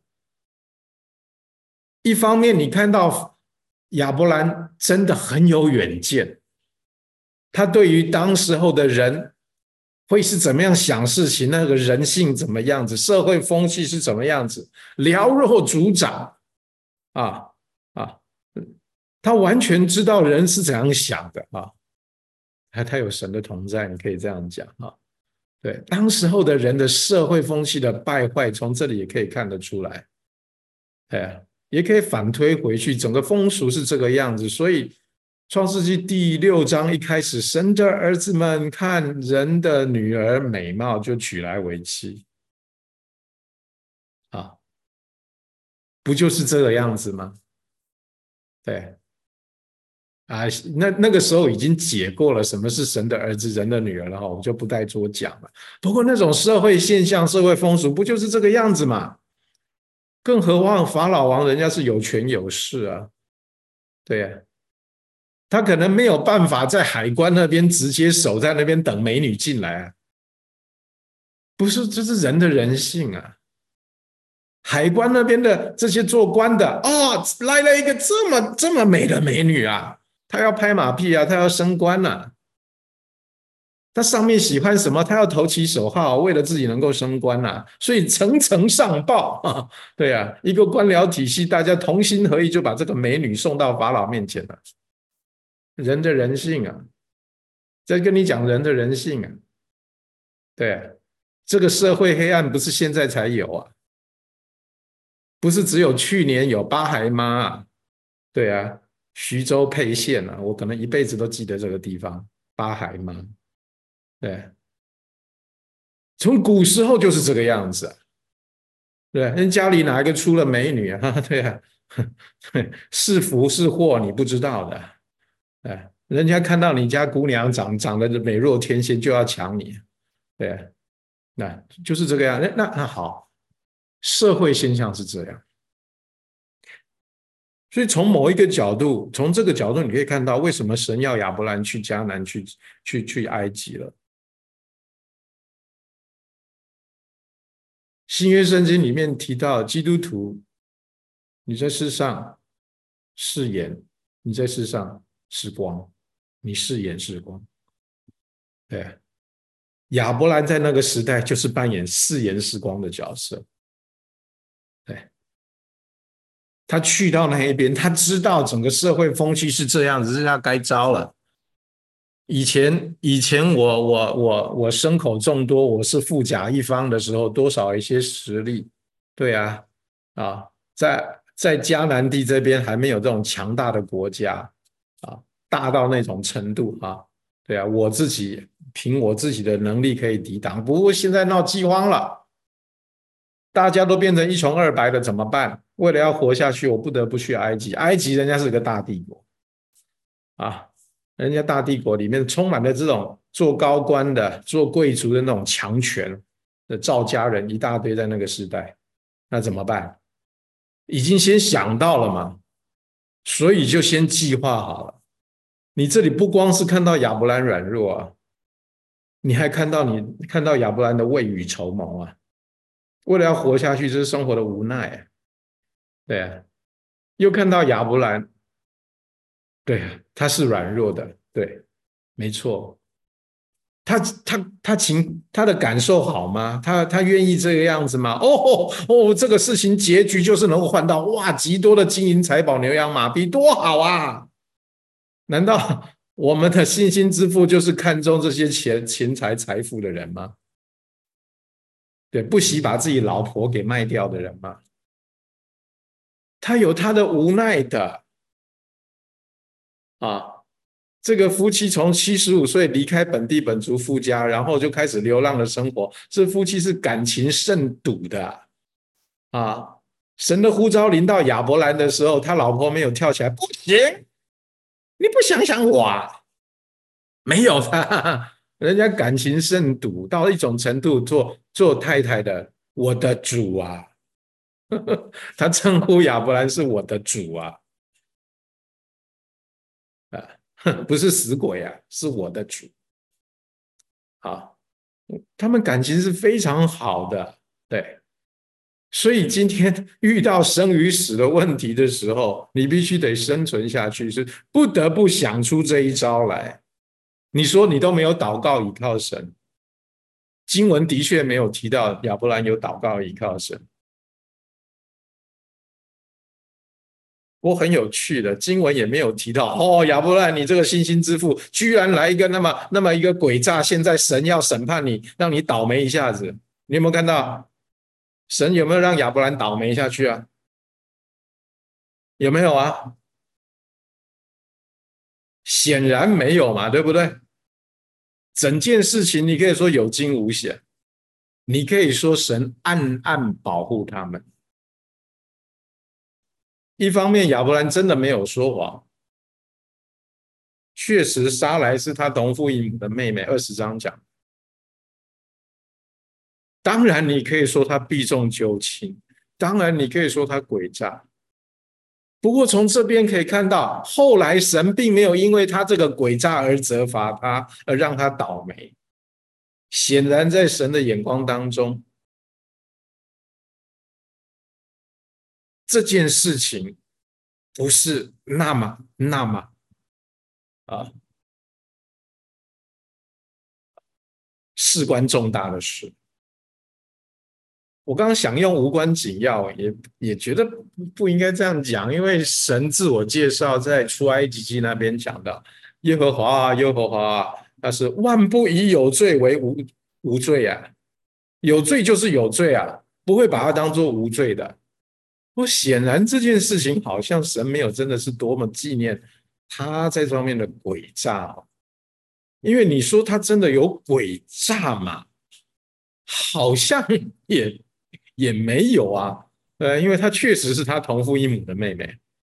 一方面，你看到亚伯兰真的很有远见，他对于当时候的人会是怎么样想事情，那个人性怎么样子，社会风气是怎么样子，了若指掌啊啊！他完全知道人是怎样想的啊，他他有神的同在，你可以这样讲啊。对，当时候的人的社会风气的败坏，从这里也可以看得出来。哎，也可以反推回去，整个风俗是这个样子。所以创世纪第六章一开始，神的儿子们看人的女儿美貌，就娶来为妻啊，不就是这个样子吗？对， 啊，那那个时候已经解过了什么是神的儿子、人的女儿了哈，我就不再多讲了。不过那种社会现象、社会风俗不就是这个样子嘛？更何况法老王人家是有权有势啊，对呀、啊，他可能没有办法在海关那边直接守在那边等美女进来啊，不是，这是人的人性啊。海关那边的这些做官的哦，来了一个这么这么美的美女啊，他要拍马屁啊，他要升官啊，他上面喜欢什么，他要投其所好，为了自己能够升官啊，所以层层上报啊，对啊，一个官僚体系，大家同心合意就把这个美女送到法老面前了。人的人性啊，在跟你讲人的人性啊，对啊，这个社会黑暗不是现在才有啊，不是只有去年有八孩妈啊，对啊，徐州沛县啊，我可能一辈子都记得这个地方，八孩妈，对，从古时候就是这个样子啊，对，人家里哪一个出了美女啊？对啊，是福是祸你不知道的，哎，人家看到你家姑娘长长得美若天仙就要抢你，对啊，那就是这个样。那那那好，社会现象是这样，所以从某一个角度，从这个角度，你可以看到为什么神要亚伯兰去迦南去去去埃及了。新约圣经里面提到，基督徒你在世上是盐，你在世上是光，你是盐是光。对，亚伯兰在那个时代就是扮演是盐是光的角色。对，他去到那一边，他知道整个社会风气是这样子，是他该招了。以前以前我我我我牲口众多，我是富甲一方的时候，多少一些实力，对啊，啊，在在迦南地这边还没有这种强大的国家啊，大到那种程度啊，对啊，我自己凭我自己的能力可以抵挡。不过现在闹饥荒了，大家都变成一穷二白的，怎么办？为了要活下去，我不得不去埃及。埃及人家是个大帝国啊。人家大帝国里面充满了这种做高官的、做贵族的那种强权的赵家人一大堆，在那个时代，那怎么办？已经先想到了嘛，所以就先计划好了。你这里不光是看到亚伯兰软弱啊，你还看到你看到亚伯兰的未雨绸缪啊，为了要活下去，这是生活的无奈啊，对啊，又看到亚伯兰，对啊，他是软弱的，对，没错。他他他情他的感受好吗？他他愿意这个样子吗？哦哦，这个事情结局就是能够换到哇极多的金银财宝牛羊马匹，多好啊！难道我们的信心之父就是看重这些钱钱财财富的人吗？对，不惜把自己老婆给卖掉的人吗？他有他的无奈的啊。这个夫妻从七十五岁离开本地本族夫家，然后就开始流浪的生活。这夫妻是感情甚笃的啊！神的呼召临到亚伯兰的时候，他老婆没有跳起来，不行，你不想想我啊？没有的，人家感情甚笃到一种程度，做做太太的，我的主啊！他称呼亚伯兰是我的主啊！啊，不是死鬼啊，是我的主。好，他们感情是非常好的，对。所以今天遇到生与死的问题的时候，你必须得生存下去，是不得不想出这一招来。你说你都没有祷告倚靠神，经文的确没有提到亚伯兰有祷告倚靠神。不过很有趣的，经文也没有提到哦，亚伯兰，你这个信心之父，居然来一个那么那么一个诡诈，现在神要审判你，让你倒霉一下子。你有没有看到？神有没有让亚伯兰倒霉下去啊？有没有啊？显然没有嘛，对不对？整件事情你可以说有惊无险，你可以说神暗暗保护他们。一方面，亚伯兰真的没有说谎， 确实撒来是他同父异母的妹妹，二十章讲。当然你可以说他避重就轻，当然你可以说他诡诈，不过从这边可以看到，后来神并没有因为他这个诡诈而责罚他，而让他倒霉。显然在神的眼光当中，这件事情不是那么那么啊事关重大的事。我刚刚想用无关紧要，也也觉得不应该这样讲，因为神自我介绍在出埃及记那边讲到，耶和华啊，耶和华啊，他是万不以有罪为无无罪啊，有罪就是有罪啊，不会把它当作无罪的。不，显然这件事情好像神没有真的是多么纪念他在这方面的诡诈，因为你说他真的有诡诈吗？好像也也没有啊，呃，因为她确实是他同父异母的妹妹。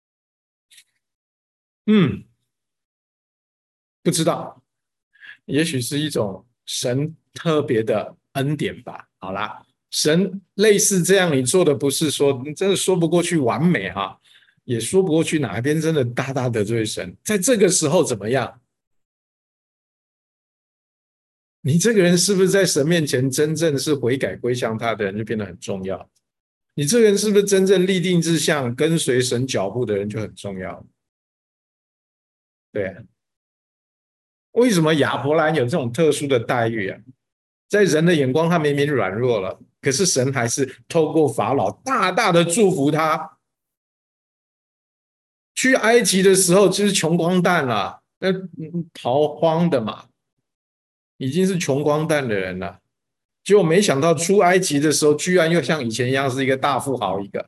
嗯，不知道，也许是一种神特别的恩典吧。好啦，神类似这样，你做的不是说你真的说不过去完美哈、啊，也说不过去哪一边真的大大得罪神，在这个时候怎么样？你这个人是不是在神面前真正是悔改归向他的人，就变得很重要。你这个人是不是真正立定志向跟随神脚步的人就很重要。对啊，为什么亚伯兰有这种特殊的待遇啊？在人的眼光他明明软弱了，可是神还是透过法老大大的祝福他。去埃及的时候就是穷光蛋了，那逃荒的嘛，已经是穷光蛋的人了。结果没想到出埃及的时候，居然又像以前一样是一个大富豪一个。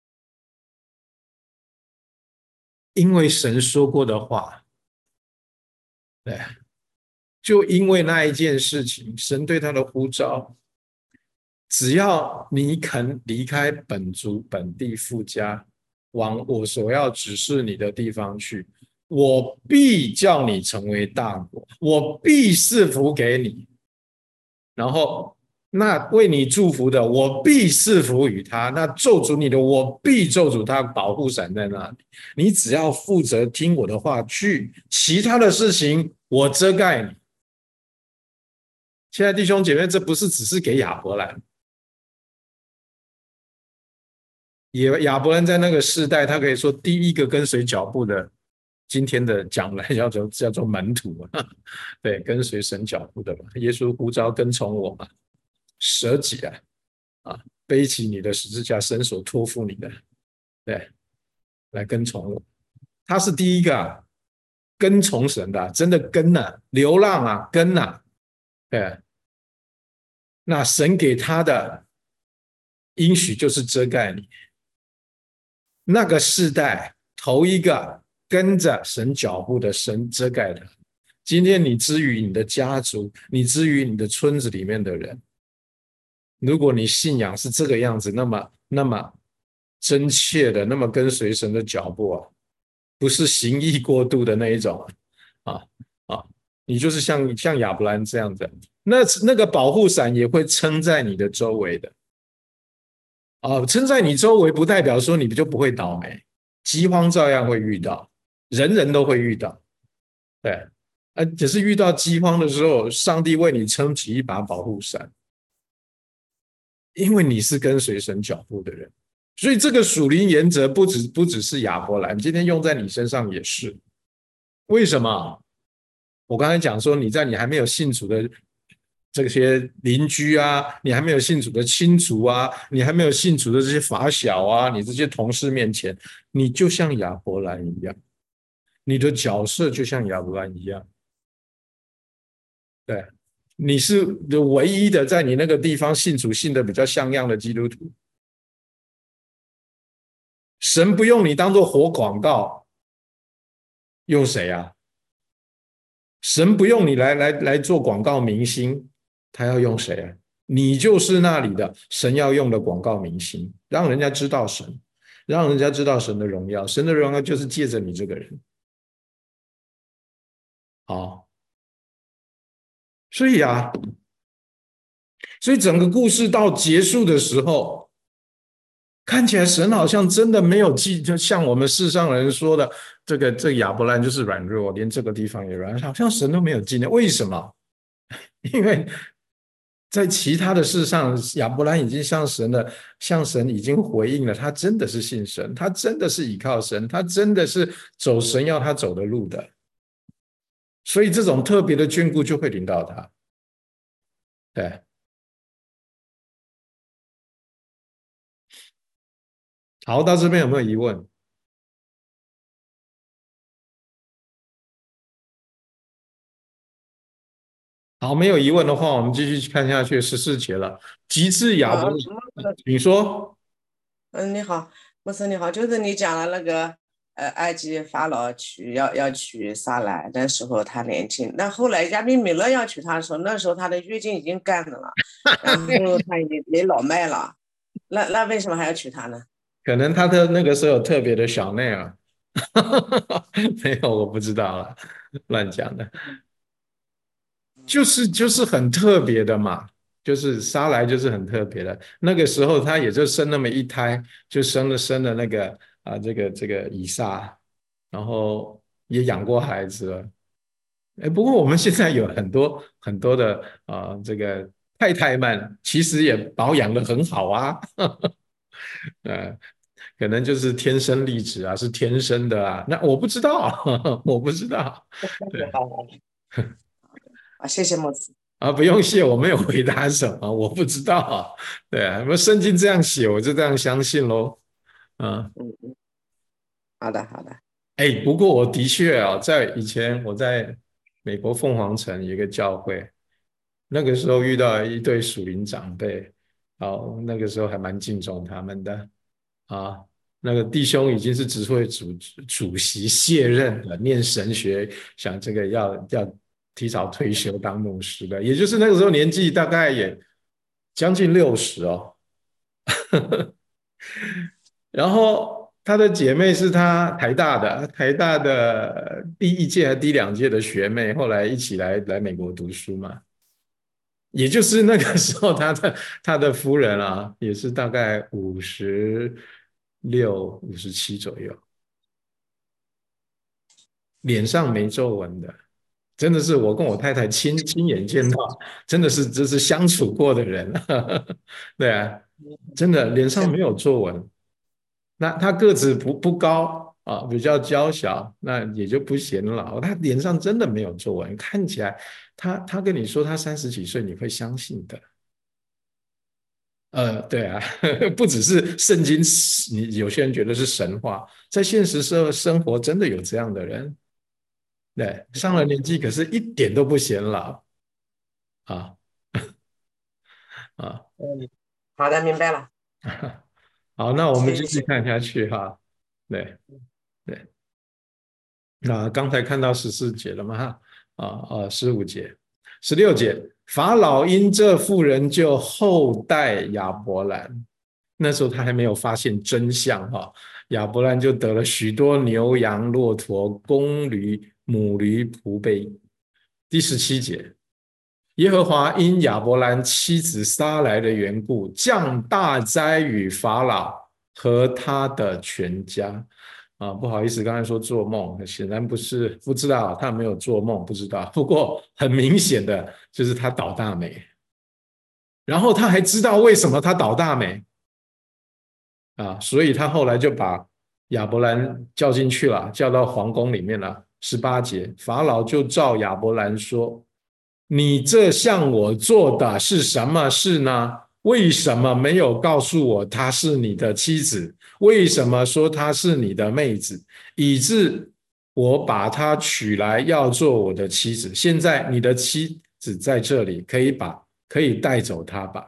因为神说过的话，对，就因为那一件事情，神对他的呼召，只要你肯离开本族本地父家，往我所要指示你的地方去，我必叫你成为大国，我必赐福给你。然后那为你祝福的，我必赐福于他；那咒诅你的，我必咒诅他。保护伞在那里，你只要负责听我的话去，其他的事情我遮盖你。现在弟兄姐妹，这不是只是给亚伯兰，也亚伯兰在那个世代，他可以说第一个跟随脚步的，今天的讲来叫做叫做门徒啊，对，跟随神脚步的嘛。耶稣呼召跟从我嘛，舍己啊，啊，背起你的十字架，伸手托付你的，对，来跟从我。他是第一个啊，跟从神的啊，真的跟啊，流浪啊，跟啊，对。那神给他的应许就是遮盖你。那个世代头一个跟着神脚步的神遮盖他。今天你之于你的家族，你之于你的村子里面的人，如果你信仰是这个样子，那么那么真切的，那么跟随神的脚步啊，不是行义过度的那一种啊啊，你就是像像亚伯兰这样子，那那个保护伞也会撑在你的周围的啊，撑在你周围不代表说你就不会倒霉，饥荒照样会遇到，人人都会遇到，对，啊，只是遇到饥荒的时候，上帝为你撑起一把保护伞。因为你是跟随神脚步的人，所以这个属灵原则不只不只是亚伯兰，今天用在你身上也是。为什么？我刚才讲说，你在你还没有信主的这些邻居啊，你还没有信主的亲族啊，你还没有信主的这些发小啊，你这些同事面前，你就像亚伯兰一样，你的角色就像亚伯兰一样，对。你是唯一的在你那个地方信主信的比较像样的基督徒，神不用你当做活广告，用谁啊？神不用你来来来做广告明星，他要用谁啊？你就是那里的神要用的广告明星，让人家知道神，让人家知道神的荣耀，神的荣耀就是借着你这个人。 好，所以啊，所以整个故事到结束的时候，看起来神好像真的没有记，就像我们世上人说的，这个这个亚伯兰就是软弱，连这个地方也软弱，好像神都没有纪念。为什么？因为在其他的事上，亚伯兰已经向神的向神已经回应了，他真的是信神，他真的是倚靠神，他真的是走神要他走的路的，所以这种特别的眷顾就会临到他。对，好，到这边有没有疑问？好，没有疑问的话，我们继续看下去十四节了。及至亚伯啊， 兰，你说， 嗯，你好，牧师你好，就是你讲了那个呃，埃及法老娶要要娶撒莱那时候他年轻，那后来亚比米勒要娶她的时候，那时候她的月经已经干了，然后她也也老迈了，那那为什么还要娶她呢？ 可能他的那个时候有特别的小内啊，没有，我不知道了，乱讲的。就是就是很特别的嘛，就是撒来就是很特别的。那个时候他也就生那么一胎，就生了生了那个啊、这个这个以撒，然后也养过孩子了。哎，不过我们现在有很多很多的啊、这个太太们其实也保养的很好啊，呃，可能就是天生丽质啊，是天生的啊。那我不知道，我不知道。对。 啊，谢谢牧师。 啊，不用谢，我没有回答什么，我不知道。对啊，我圣经这样写，我就这样相信喽。嗯， 嗯嗯，好的好的。 哎，不过我的确啊，在以前我在美国凤凰城有一个教会，那个时候遇到一对属灵长辈，哦，那个时候还蛮敬重他们的啊。那个弟兄已经是执会主主席卸任了，念神学，想这个要要提早退休当牧师的，也就是那个时候年纪大概也将近六十哦。然后她的姐妹是她台大的，台大的第一届还第两届的学妹，后来一起来来美国读书嘛。也就是那个时候，他的他的夫人啊，也是大概五十六、五十七左右，脸上没皱纹的，真的是我跟我太太亲亲眼见到，真的是这是相处过的人，对啊，真的脸上没有皱纹。那他个子不不高啊，比较娇小，那也就不显老。他脸上真的没有皱纹，看起来他他跟你说他三十几岁，你会相信的。呃，对啊，不只是圣经，你有些人觉得是神话，在现实社会生活真的有这样的人，对，上了年纪可是一点都不显老啊啊。 嗯，好的，明白了。 好，那我们继谢谢。 续看下去哈。对对，那刚才看到十四节了嘛哈？啊啊，十五节、十六节，法老因这妇人就后代亚伯兰。那时候他还没有发现真相哈，亚伯兰就得了许多牛羊、骆驼、公驴、母驴、仆婢。第十七节，耶和华因亚伯兰妻子撒来的缘故，降大灾与法老和他的全家。啊，不好意思，刚才说做梦，显然不是，不知道他没有做梦，不知道。不过很明显的就是他倒大霉，然后他还知道为什么他倒大霉啊，所以他后来就把亚伯兰叫进去了，叫到皇宫里面了。十八节，法老就照亚伯兰说：你这向我做的是什么事呢？为什么没有告诉我她是你的妻子？为什么说她是你的妹子，以致我把她娶来要做我的妻子？现在你的妻子在这里，可以把可以带走她吧。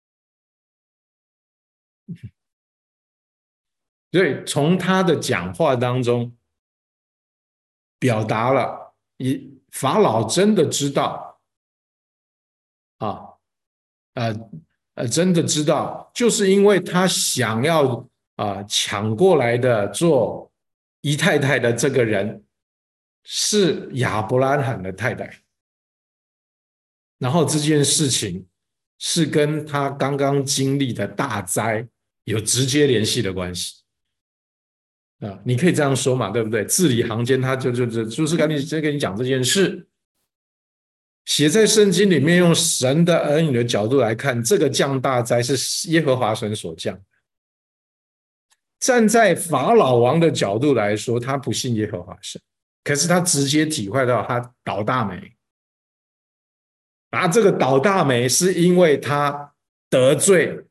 所以从他的讲话当中表达了，以法老真的知道啊，呃呃，真的知道，就是因为他想要啊、呃抢过来的做姨太太的这个人， 是亚伯拉罕的太太，然后这件事情是跟他刚刚经历的大灾有直接联系的关系啊，你可以这样说嘛，对不对？字里行间，他就就就就是跟你在跟你讲这件事，写在圣经里面，用神的恩语的角度来看，这个降大灾是耶和华神所降。站在法老王的角度来说，他不信耶和华神，可是他直接体会到他倒大霉。啊，这个倒大霉是因为他得罪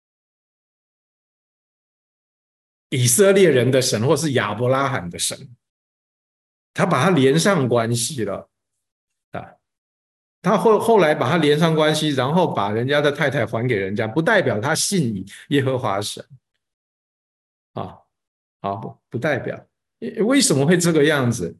以色列人的神，或是亚伯拉罕的神，他把他连上关系了啊。他后后来把他连上关系，然后把人家的太太还给人家，不代表他信耶和华神啊，好，不不代表。为什么会这个样子？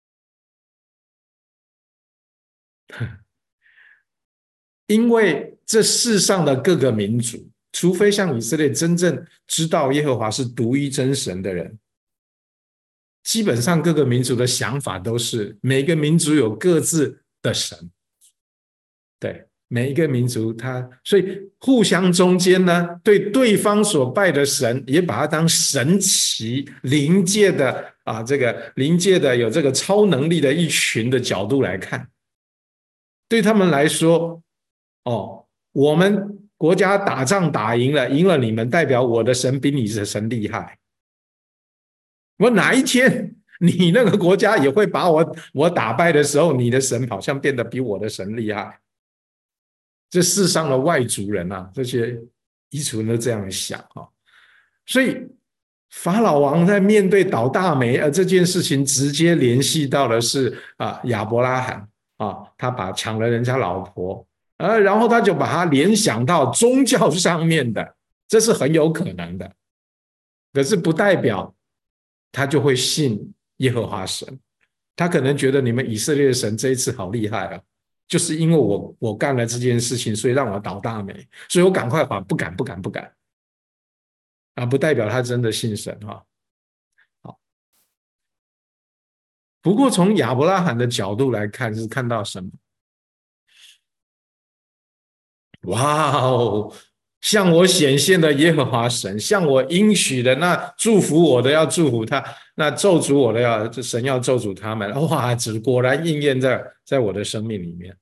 因为这世上的各个民族，除非像以色列真正知道耶和华是独一真神的人，基本上各个民族的想法都是每个民族有各自的神，对，每一个民族他，所以互相中间呢，对对方所拜的神也把它当神奇灵界的啊，这个灵界的有这个超能力的一群的角度来看，对他们来说，哦，我们国家打仗打赢了，赢了你们，代表我的神比你的神厉害。我哪一天你那个国家也会把我我打败的时候，你的神好像变得比我的神厉害。这世上的外族人啊，这些遗族人都这样想啊。所以法老王在面对倒大霉而这件事情，直接联系到的是啊亚伯拉罕啊，他把抢了人家老婆。呃，然后他就把它联想到宗教上面的，这是很有可能的，可是不代表他就会信耶和华神。他可能觉得你们以色列神这一次好厉害啊，就是因为我我干了这件事情，所以让我倒大霉，所以我赶快把不敢不敢不敢啊，不代表他真的信神啊。好，不过从亚伯拉罕的角度来看，是看到什么？哇哦！向我显现的耶和华神，向我应许的那祝福我的要祝福他，那咒诅我的要神要咒诅他们。哇，只果然应验在在我的生命里面。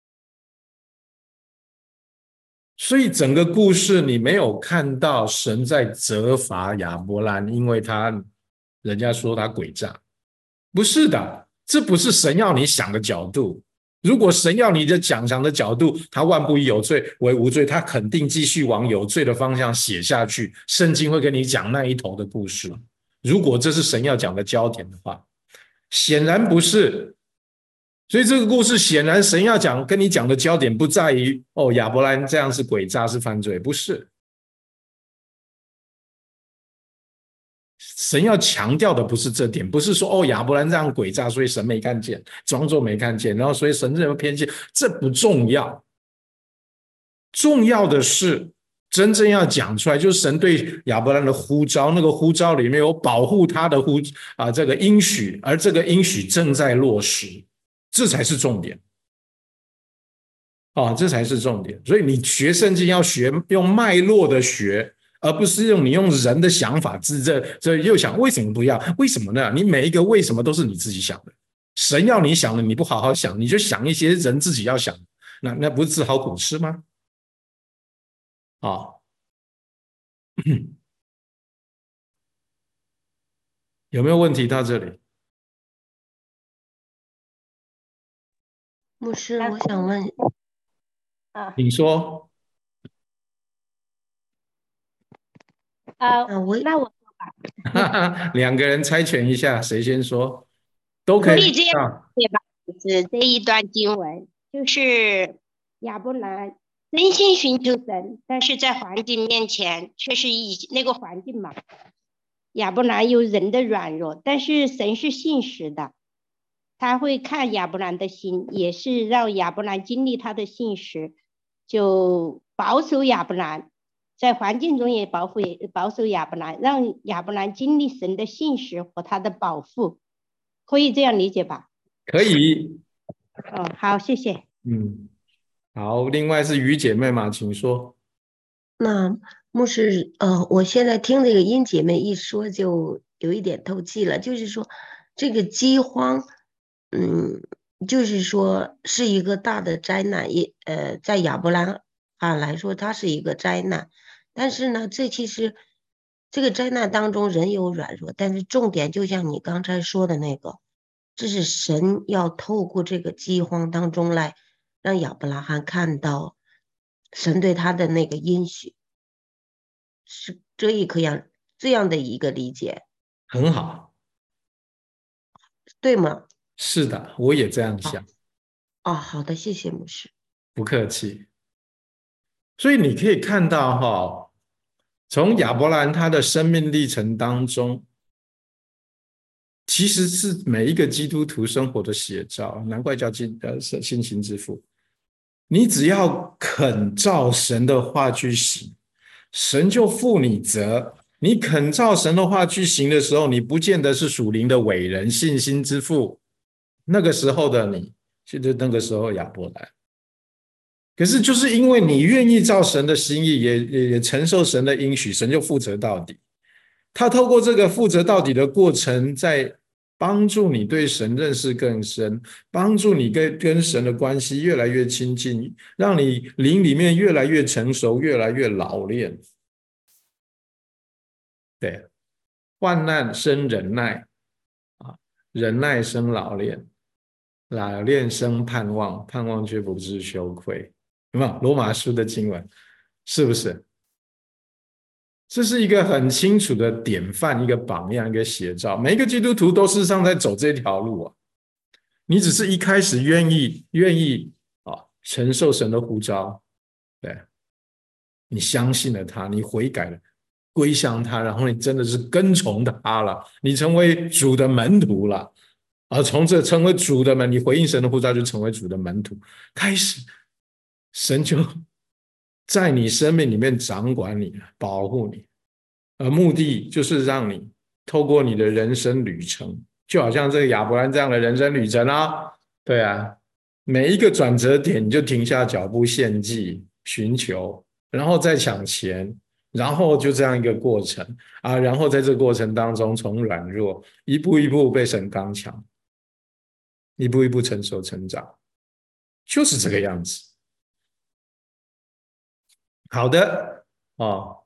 所以整个故事你没有看到神在责罚亚伯兰，因为他人家说他诡诈，不是的，这不是神要你想的角度。如果神要你的讲讲的角度，他万不以有罪为无罪，他肯定继续往有罪的方向写下去。圣经会跟你讲那一头的故事。如果这是神要讲的焦点的话，显然不是。所以这个故事显然神要讲跟你讲的焦点不在于哦亚伯兰这样是诡诈是犯罪，不是。神要强调的不是这点，不是说哦亚伯兰这样诡诈，所以神没看见，装作没看见，然后所以神认为偏见，这不重要。重要的是真正要讲出来，就是神对亚伯兰的呼召，那个呼召里面有保护他的呼啊这个应许，而这个应许正在落实，这才是重点。啊，这才是重点。所以你学圣经要学用脉络的学。而不是用你用人的想法，这这又想为什么不要？为什么呢？你每一个为什么都是你自己想的，神要你想的，你不好好想，你就想一些人自己要想，那那不是自讨苦吃吗？啊，有没有问题到这里？ 牧师，我想问啊， 你说。 啊， 啊，我那我说吧。 两个人猜拳一下，谁先说？都可以。 可以这样对吧？是这一段经文，就是亚伯兰真心寻求神，但是在环境面前却是以那个环境嘛。亚伯兰有人的软弱，但是神是信实的，他会看亚伯兰的心，也是让亚伯兰经历他的信实，就保守亚伯兰。在环境中也保护保守亚伯兰，让亚伯兰经历神的信实和他的保护，可以这样理解吧？ 可以。 哦，好，谢谢。 嗯，好，另外是于姐妹嘛，请说。 那牧师，呃，我现在听这个殷姐妹一说，就有一点透气了。就是说，这个饥荒，嗯，就是说是一个大的灾难，也呃，在亚伯兰啊来说，它是一个灾难。但是呢，这其实这个灾难当中人有软弱，但是重点就像你刚才说的那个，这是神要透过这个饥荒当中来让亚伯拉罕看到神对他的那个应许。是这一个样这样的一个理解， 很好。 对吗？ 是的，我也这样想。 哦，好的，谢谢牧师。 不客气。所以你可以看到哈，从亚伯兰他的生命历程当中，其实是每一个基督徒生活的写照，难怪叫基呃信心之父。你只要肯照神的话去行，神就负你责。你肯照神的话去行的时候，你不见得是属灵的伟人、信心之父。那个时候的你，就是那个时候亚伯兰。可是就是因为你愿意照神的心意，也也也承受神的应许，神就负责到底。他透过这个负责到底的过程，在帮助你对神认识更深，帮助你跟跟神的关系越来越亲近，让你灵里面越来越成熟，越来越老练。对，患难生忍耐啊，忍耐生老练，老练生盼望，盼望却不致羞愧。有没有罗马书的经文？是不是？这是一个很清楚的典范，一个榜样，一个写照。每一个基督徒都事实上在走这条路啊。你只是一开始愿意愿意啊，承受神的呼召，对，你相信了他，你悔改了，归向他，然后你真的是跟从他了，你成为主的门徒了。而从这成为主的门，你回应神的呼召，就成为主的门徒。开始，神就在你生命里面掌管你，保护你，而目的就是让你透过你的人生旅程，就好像这个亚伯兰这样的人生旅程啊，对啊，每一个转折点你就停下脚步献祭，寻求，然后再抢钱，然后就这样一个过程啊，然后在这个过程当中从软弱一步一步被神刚强，一步一步成熟成长，就是这个样子。好的哦，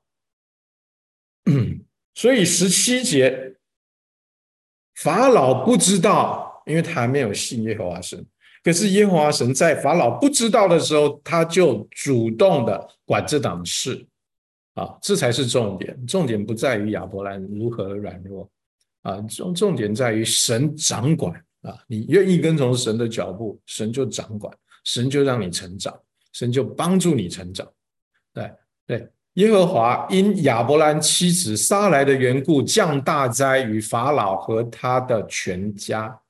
所以十七节，法老不知道，因为他还没有信耶和华神。可是耶和华神在法老不知道的时候，他就主动的管这档事啊，这才是重点。重点不在于亚伯兰如何软弱啊，重重点在于神掌管啊。你愿意跟从神的脚步，神就掌管，神就让你成长，神就帮助你成长。对对。耶和华因亚伯兰妻子撒来的缘故，降大灾于法老和他的全家。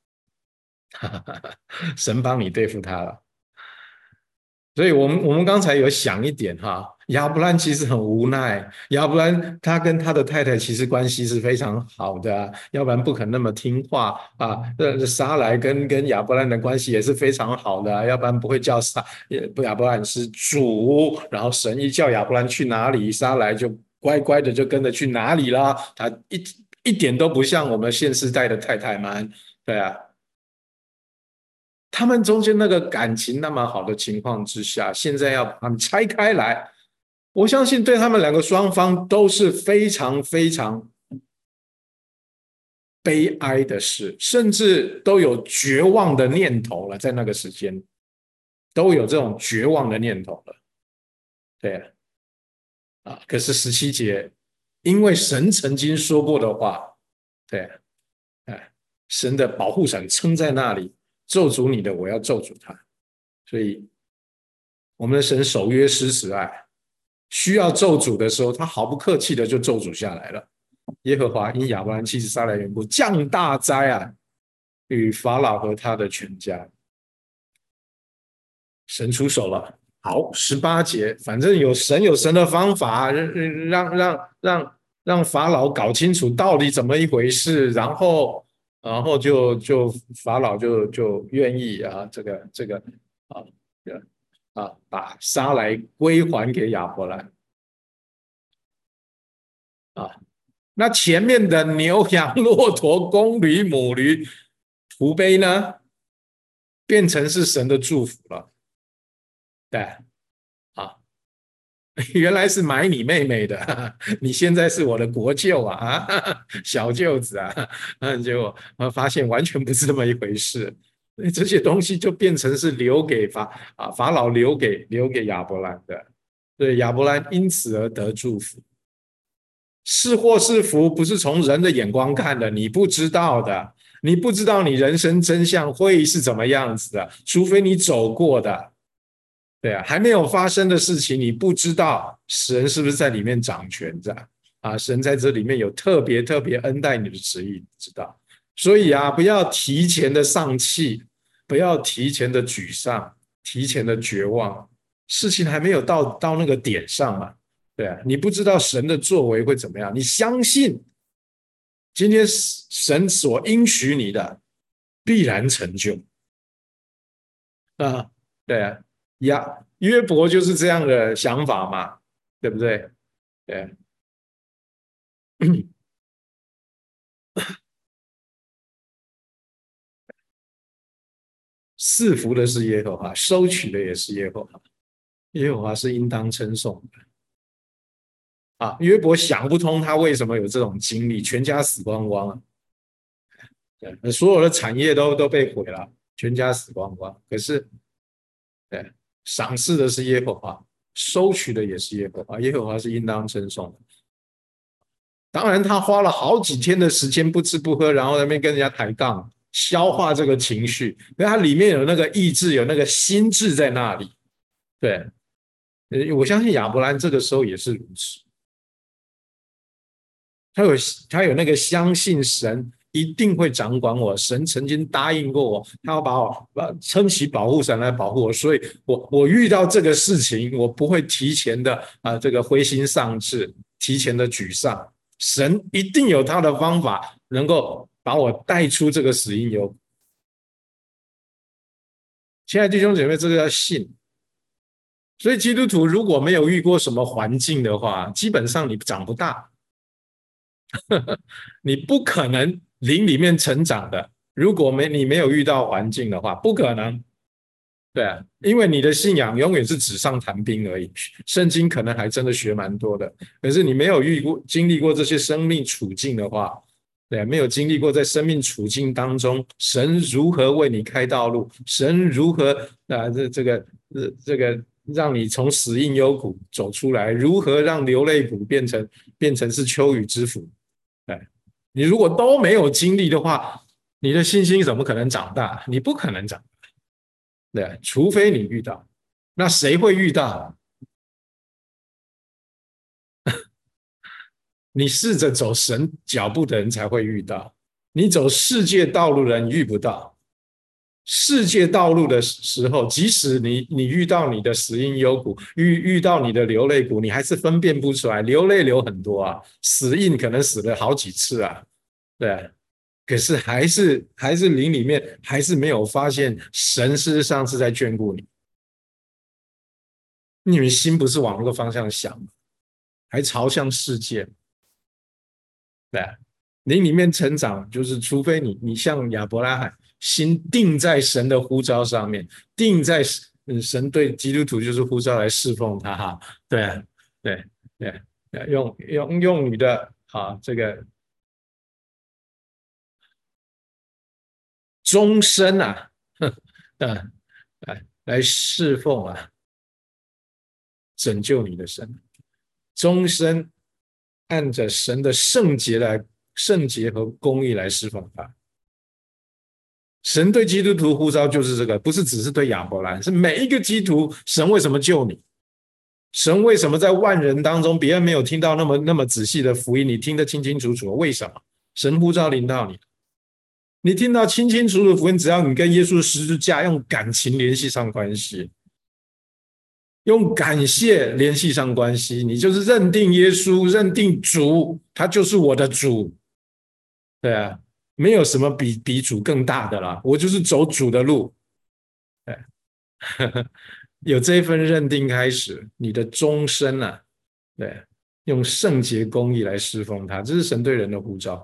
神帮你对付他了。所以我们我们刚才有想一点哈，亚伯兰其实很无奈，亚伯兰他跟他的太太其实关系是非常好的啊，要不然不肯那么听话啊。撒来跟跟亚伯兰的关系也是非常好的啊，要不然不会叫撒亚伯兰是主，然后神一叫亚伯兰去哪里，撒来就乖乖的就跟着去哪里啦。他一一点都不像我们现世代的太太们，对啊。他们中间那个感情那么好的情况之下，现在要把他们拆开来，我相信对他们两个双方都是非常非常悲哀的事，甚至都有绝望的念头了。在那个时间，都有这种绝望的念头了。对啊，啊，可是十七节，因为神曾经说过的话，对啊，哎，神的保护伞撑在那里。咒诅你的，我要咒诅他。所以，我们的神守约施慈爱，需要咒诅的时候，他毫不客气的就咒诅下来了。耶和华因亚伯兰妻子撒来缘故，降大灾啊，与法老和他的全家。神出手了。好，十八节，反正有神有神的方法，让让让让法老搞清楚到底怎么一回事，然后然后就就法老就就愿意啊，这个这个啊啊，把沙来归还给亚伯兰啊。那前面的牛羊、骆驼、公驴、母驴、仆婢呢，变成是神的祝福了，对啊。原来是买你妹妹的，你现在是我的国舅啊，啊小舅子啊，嗯，结果发现完全不是这么一回事，这些东西就变成是留给法啊法老留给留给亚伯兰的，对，亚伯兰因此而得祝福。是祸是福，不是从人的眼光看的，你不知道的，你不知道你人生真相会是怎么样子的，除非你走过的。对啊，还没有发生的事情，你不知道神是不是在里面掌权着啊？神在这里面有特别特别恩待你的旨意，知道？所以啊，不要提前的丧气，不要提前的沮丧，提前的绝望，事情还没有到到那个点上嘛。对啊，你不知道神的作为会怎么样，你相信今天神所应许你的必然成就啊，对啊。呀，约伯就是这样的想法嘛，对不对？对，赐福的是耶和华，收取的也是耶和华，耶和华是应当称颂的啊。约伯想不通他为什么有这种经历，全家死光光了，对，所有的产业都都被毁了，全家死光光。可是，对，赏赐的是耶和华，收取的也是耶和华，耶和华是应当称颂的。当然，他花了好几天的时间不吃不喝，然后在那边跟人家抬杠，消化这个情绪，因为他里面有那个意志，有那个心智在那里。对，我相信亚伯兰这个时候也是如此，他有他有那个相信神一定会掌管我，神曾经答应过我，他要把我撑起保护伞来保护我，所以我我遇到这个事情，我不会提前的啊、呃、这个灰心丧志，提前的沮丧。神一定有他的方法，能够把我带出这个死荫幽谷。亲爱的弟兄姐妹，这个要信。所以基督徒如果没有遇过什么环境的话，基本上你长不大，你不可能灵里面成长的。如果没你没有遇到环境的话，不可能。对啊，因为你的信仰永远是纸上谈兵而已，圣经可能还真的学蛮多的，可是你没有遇过、经历过这些生命处境的话，对啊，没有经历过在生命处境当中，神如何为你开道路，神如何啊这这个这这个让你从死荫幽谷走出来，如何让流泪谷变成变成是秋雨之福，对，你如果都没有经历的话，你的信心怎么可能长大？你不可能长大。对，除非你遇到，那谁会遇到？你试着走神脚步的人才会遇到，你走世界道路的人遇不到。世界道路的时候，即使你你遇到你的死荫幽谷，遇遇到你的流泪谷，你还是分辨不出来，流泪流很多啊，死荫可能死了好几次啊，对。可是还是还是灵里面还是没有发现神事实上是在眷顾你，你们心不是往那个方向想，还朝向世界，对，灵里面成长就是除非你你像亚伯拉罕心定在神的呼召上面，定在神对基督徒就是呼召来侍奉他哈，对对对，用用用你的啊这个。终身啊，嗯，来来侍奉啊，拯救你的神，终身按着神的圣洁来圣洁和公义来侍奉他。神对基督徒呼召就是这个，不是只是对亚伯兰，是每一个基督徒。神为什么救你？神为什么在万人当中，别人没有听到那么那么仔细的福音，你听得清清楚楚？为什么？神呼召临到你。你听到清清楚楚的福音，只要你跟耶稣的十字架用感情联系上关系，用感谢联系上关系，你就是认定耶稣，认定主，他就是我的主。对啊， 没有什么比比主更大的啦，我就是走主的路。对，有这一份认定开始，你的终身啊，对，用圣洁公义来侍奉他，这是神对人的呼召。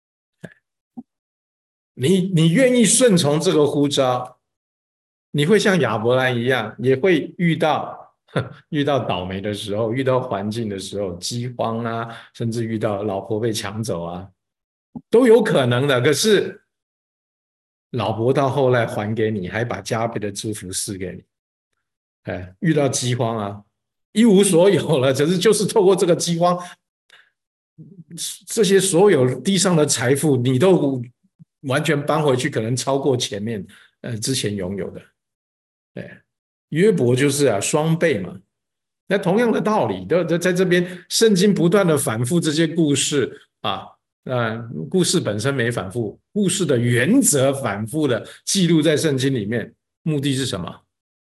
你你愿意顺从这个呼召，你会像亚伯兰一样，也会遇到遇到倒霉的时候，遇到环境的时候，饥荒啊，甚至遇到老婆被抢走啊，都有可能的。可是老婆到后来还给你，还把加倍的祝福赐给你。哎，遇到饥荒啊，一无所有了，可是就是透过这个饥荒，这些所有地上的财富，你都完全搬回去，可能超过前面呃之前拥有的。对，约伯就是啊双倍嘛。那同样的道理，都在这边，圣经不断的反复这些故事啊，呃，故事本身没反复，故事的原则反复的记录在圣经里面，目的是什么？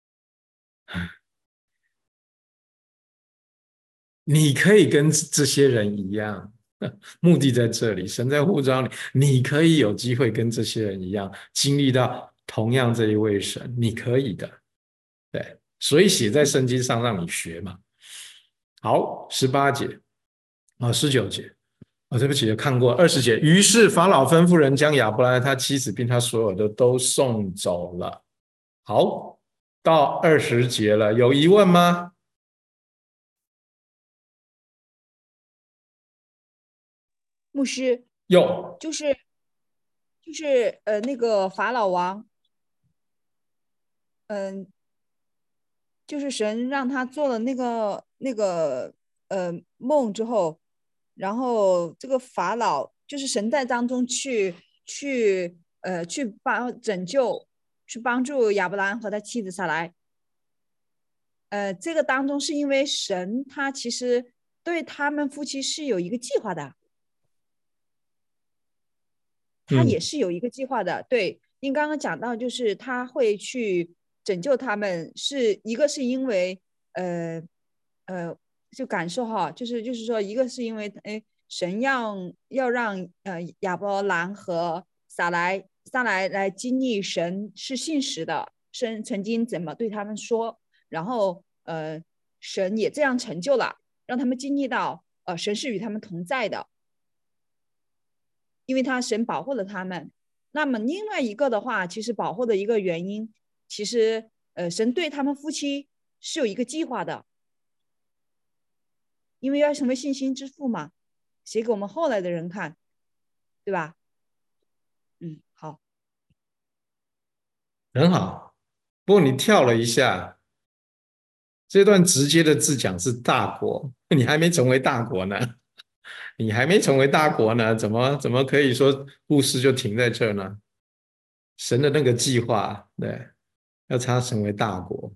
你可以跟这些人一样，目的在这里，神在呼召你，你可以有机会跟这些人一样，经历到同样这一位神，你可以的。对，所以写在圣经上让你学嘛。好，十八节啊，十九节啊，对不起，看过二十节。于是法老吩咐人将亚伯兰他妻子并他所有的都送走了。好，到二十节了，有疑问吗？ 牧师， 有， 就是就是呃那个法老王，嗯、就是神让他做了那个那个呃梦之后，然后这个法老就是神在当中去去呃去帮拯救，去帮助亚伯兰和他妻子撒来。呃，这个当中是因为神他其实对他们夫妻是有一个计划的，他也嗯是有一个计划的。对，您刚刚讲到，就是他会去拯救他们，是一个是因为呃呃，就感受哈，就是就是说，一个是因为哎，神要要让呃亚伯兰和撒来撒来来经历神是信实的，神曾经怎么对他们说，然后呃神也这样成就了，让他们经历到呃神是与他们同在的。因为他神保护了他们。那么另外一个的话，其实保护的一个原因，其实呃神对他们夫妻是有一个计划的，因为要成为信心之父嘛，写给我们后来的人看，对吧？嗯，好， 很好。不过你跳了一下，这段直接的字讲是大国，你还没成为大国呢，你还没成为大国呢，怎么怎么可以说故事就停在这儿呢？神的那个计划，对，要他成为大国，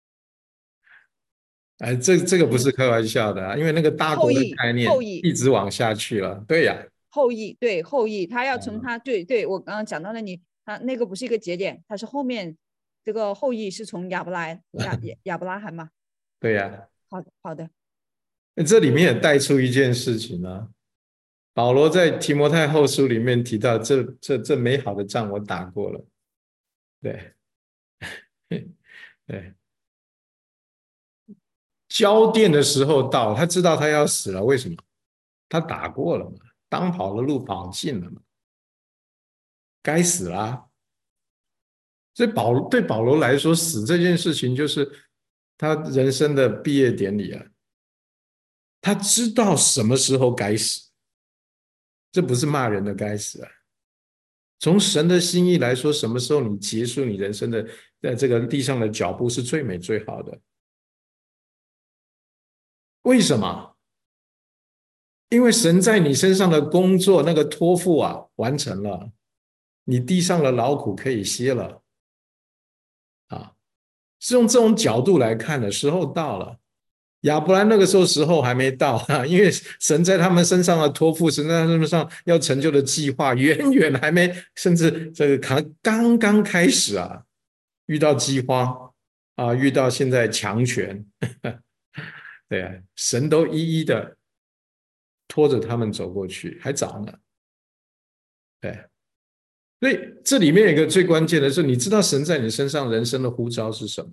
哎，这这个不是开玩笑的啊，因为那个大国的后裔概念后裔一直往下去了，对呀， 后裔，对后裔，他要从嗯他对对，我刚刚讲到那里，他那个不是一个节点，他是后面这个后裔是从亚伯来亚亚亚伯拉罕嘛？ 对呀， 好的好的， 这里面也带出一件事情啊，保罗在提摩太后书里面提到这，这这美好的仗我打过了，对对，交电的时候到，他知道他要死了，为什么？他打过了嘛，当跑的路跑尽了嘛，该死啦。所以保对保罗来说，死这件事情就是他人生的毕业典礼啊。他知道什么时候该死，这不是骂人的该死啊。从神的心意来说，什么时候你结束你人生的在这个地上的脚步是最美最好的。为什么？因为神在你身上的工作那个托付啊完成了，你地上的劳苦可以歇了啊，是用这种角度来看的，时候到了。亚伯兰那个时候时候还没到啊，因为神在他们身上的托付，神在他们身上要成就的计划，远远还没，甚至这个刚刚刚开始啊，遇到饥荒啊，遇到现在强权，对啊，神都一一的拖着他们走过去，还早呢。对， 所以这里面有一个最关键的是，你知道神在你身上人生的呼召是什么？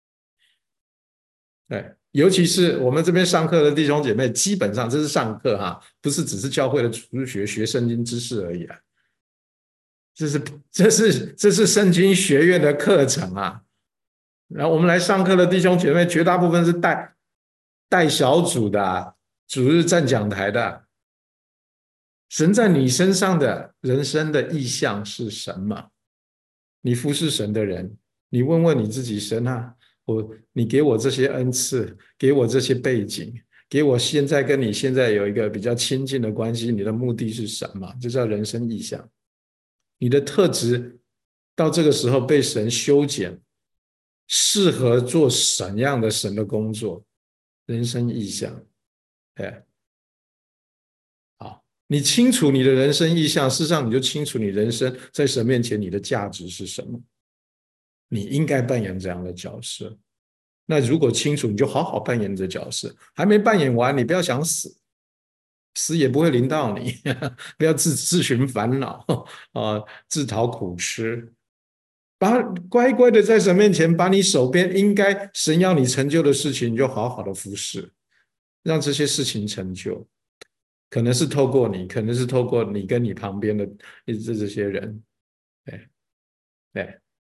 对，尤其是我们这边上课的弟兄姐妹，基本上这是上课哈，不是只是教会的主日学学圣经知识而已啊，这是这是这是圣经学院的课程啊。然后我们来上课的弟兄姐妹，绝大部分是带带小组的啊，主日站讲台的。神在你身上的人生的意向是什么？你服侍神的人，你问问你自己，神啊，我你给我这些恩赐，给我这些背景，给我现在跟你现在有一个比较亲近的关系，你的目的是什么？这叫人生意向。你的特质到这个时候被神修剪，适合做什么样的神的工作？人生意向，哎，好，你清楚你的人生意向，事实上你就清楚你人生在神面前你的价值是什么，你应该扮演这样的角色。那如果清楚，你就好好扮演这角色。还没扮演完，你不要想死，死也不会临到你，不要自自寻烦恼啊，自讨苦吃。把乖乖的在神面前，把你手边应该神要你成就的事情，你就好好的服侍，让这些事情成就。可能是透过你，可能是透过你跟你旁边的这这些人，对对。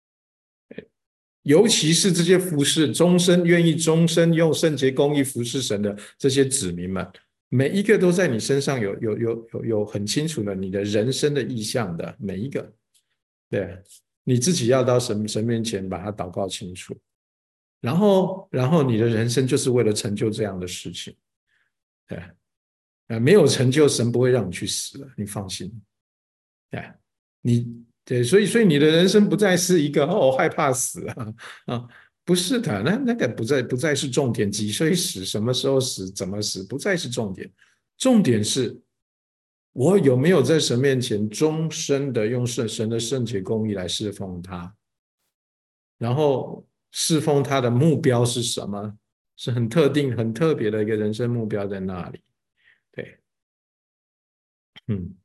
尤其是这些服侍终身愿意终身用圣洁公义服侍神的这些子民们，每一个都在你身上有有有有有很清楚的你的人生的意向的每一个，对，你自己要到神神面前把它祷告清楚，然后然后你的人生就是为了成就这样的事情，对，呃，没有成就神不会让你去死的，你放心，对，你。对，所以所以你的人生不再是一个哦害怕死啊啊，不是的，那那个不再不再是重点，几岁死，什么时候死，怎么死，不再是重点，重点是我有没有在神面前终身的用圣神的圣洁公义来侍奉他，然后侍奉他的目标是什么？是很特定、很特别的一个人生目标在那里。对，嗯。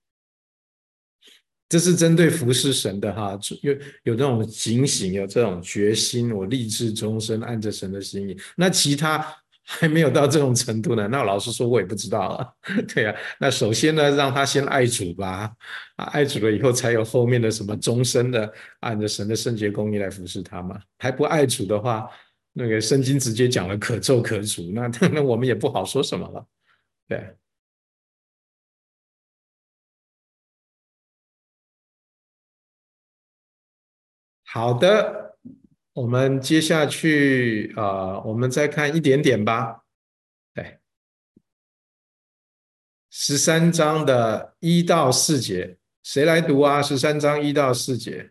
这是针对服侍神的哈，有有这种警醒，有这种决心，我立志终身按着神的心意。那其他还没有到这种程度呢，那老实说，我也不知道啊。对啊，那首先呢，让他先爱主吧，啊，爱主了以后，才有后面的什么终身的按着神的圣洁公义来服侍他嘛。还不爱主的话，那个圣经直接讲了可咒可主，那那我们也不好说什么了，对。好的，我们接下去啊、呃，我们再看一点点吧。对，十三章的一到四节，谁来读啊？十三章一到四节。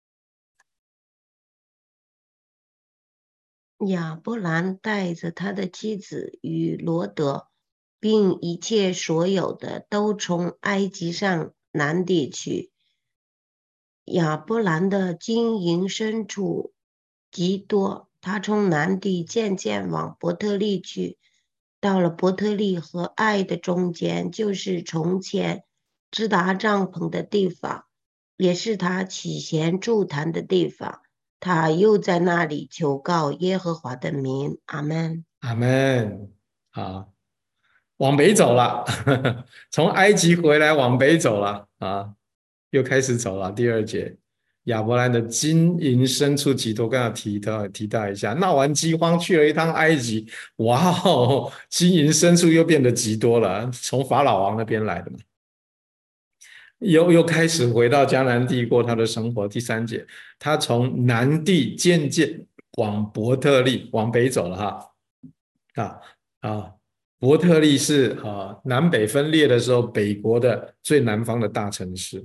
亚伯兰带着他的妻子与罗德，并一切所有的，都从埃及上南地去。亚伯兰的金银牲畜极多，他从南地渐渐往伯特利去，到了伯特利和爱的中间，就是从前支达帐篷的地方，也是他起先筑坛的地方。他又在那里求告耶和华的名。阿们， 阿们。好，往北走了，从埃及回来往北走了啊，又开始走了。第二节，亚伯兰的金银牲畜极多，刚刚提到提到一下，闹完饥荒去了一趟埃及，哇哦，金银牲畜又变得极多了，从法老王那边来的嘛。又又开始回到迦南地过他的生活。第三节，他从南地渐渐往伯特利往北走了哈啊啊，伯特利是啊南北分裂的时候北国的最南方的大城市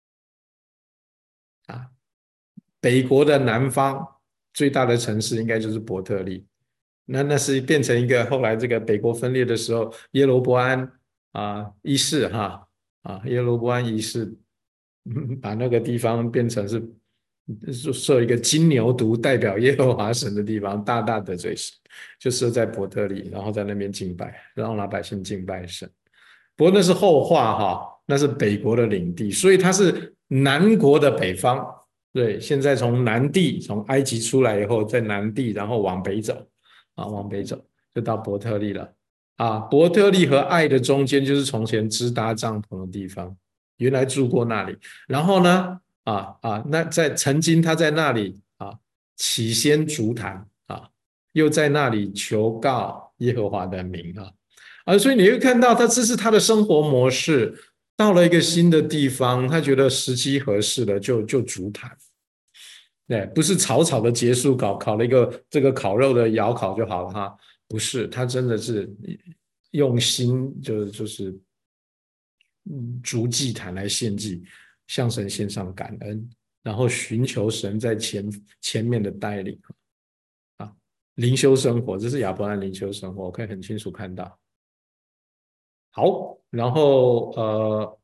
啊，北国的南方最大的城市应该就是伯特利。那那是变成一个后来这个北国分裂的时候，耶罗伯安啊一世哈。啊，耶罗波安一世把那个地方变成是设一个金牛犊代表耶和华神的地方，大大得罪神，就设在伯特利，然后在那边敬拜，让老百姓敬拜神。不过那是后话哈，那是北国的领地，所以他是南国的北方，对，现在从南地从埃及出来以后，在南地，然后往北走啊，往北走就到伯特利了啊。伯特利和爱的中间就是从前支搭帐篷的地方，原来住过那里。然后呢，啊啊，那在曾经他在那里啊起先筑坛啊，又在那里求告耶和华的名啊啊，所以你会看到他这是他的生活模式。到了一个新的地方，他觉得时机合适了，就就筑坛。对，不是草草的结束烤烤了一个这个烤肉的窑烤就好了哈，不是，他真的是用心，就就是嗯筑祭坛来献祭，向神献上感恩，然后寻求神在前前面的带领啊，灵修生活，这是亚伯兰灵修生活，我可以很清楚看到。好，然后呃。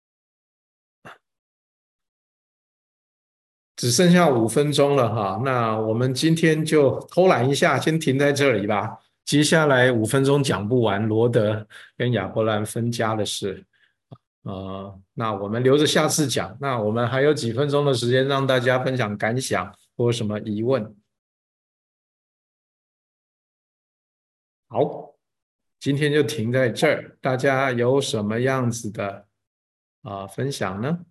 只剩下五分钟了哈，那我们今天就偷懒一下，先停在这里吧。接下来五分钟讲不完罗德跟亚伯兰分家的事，呃，那我们留着下次讲。那我们还有几分钟的时间让大家分享感想或什么疑问。好，今天就停在这儿，大家有什么样子的啊、呃、分享呢？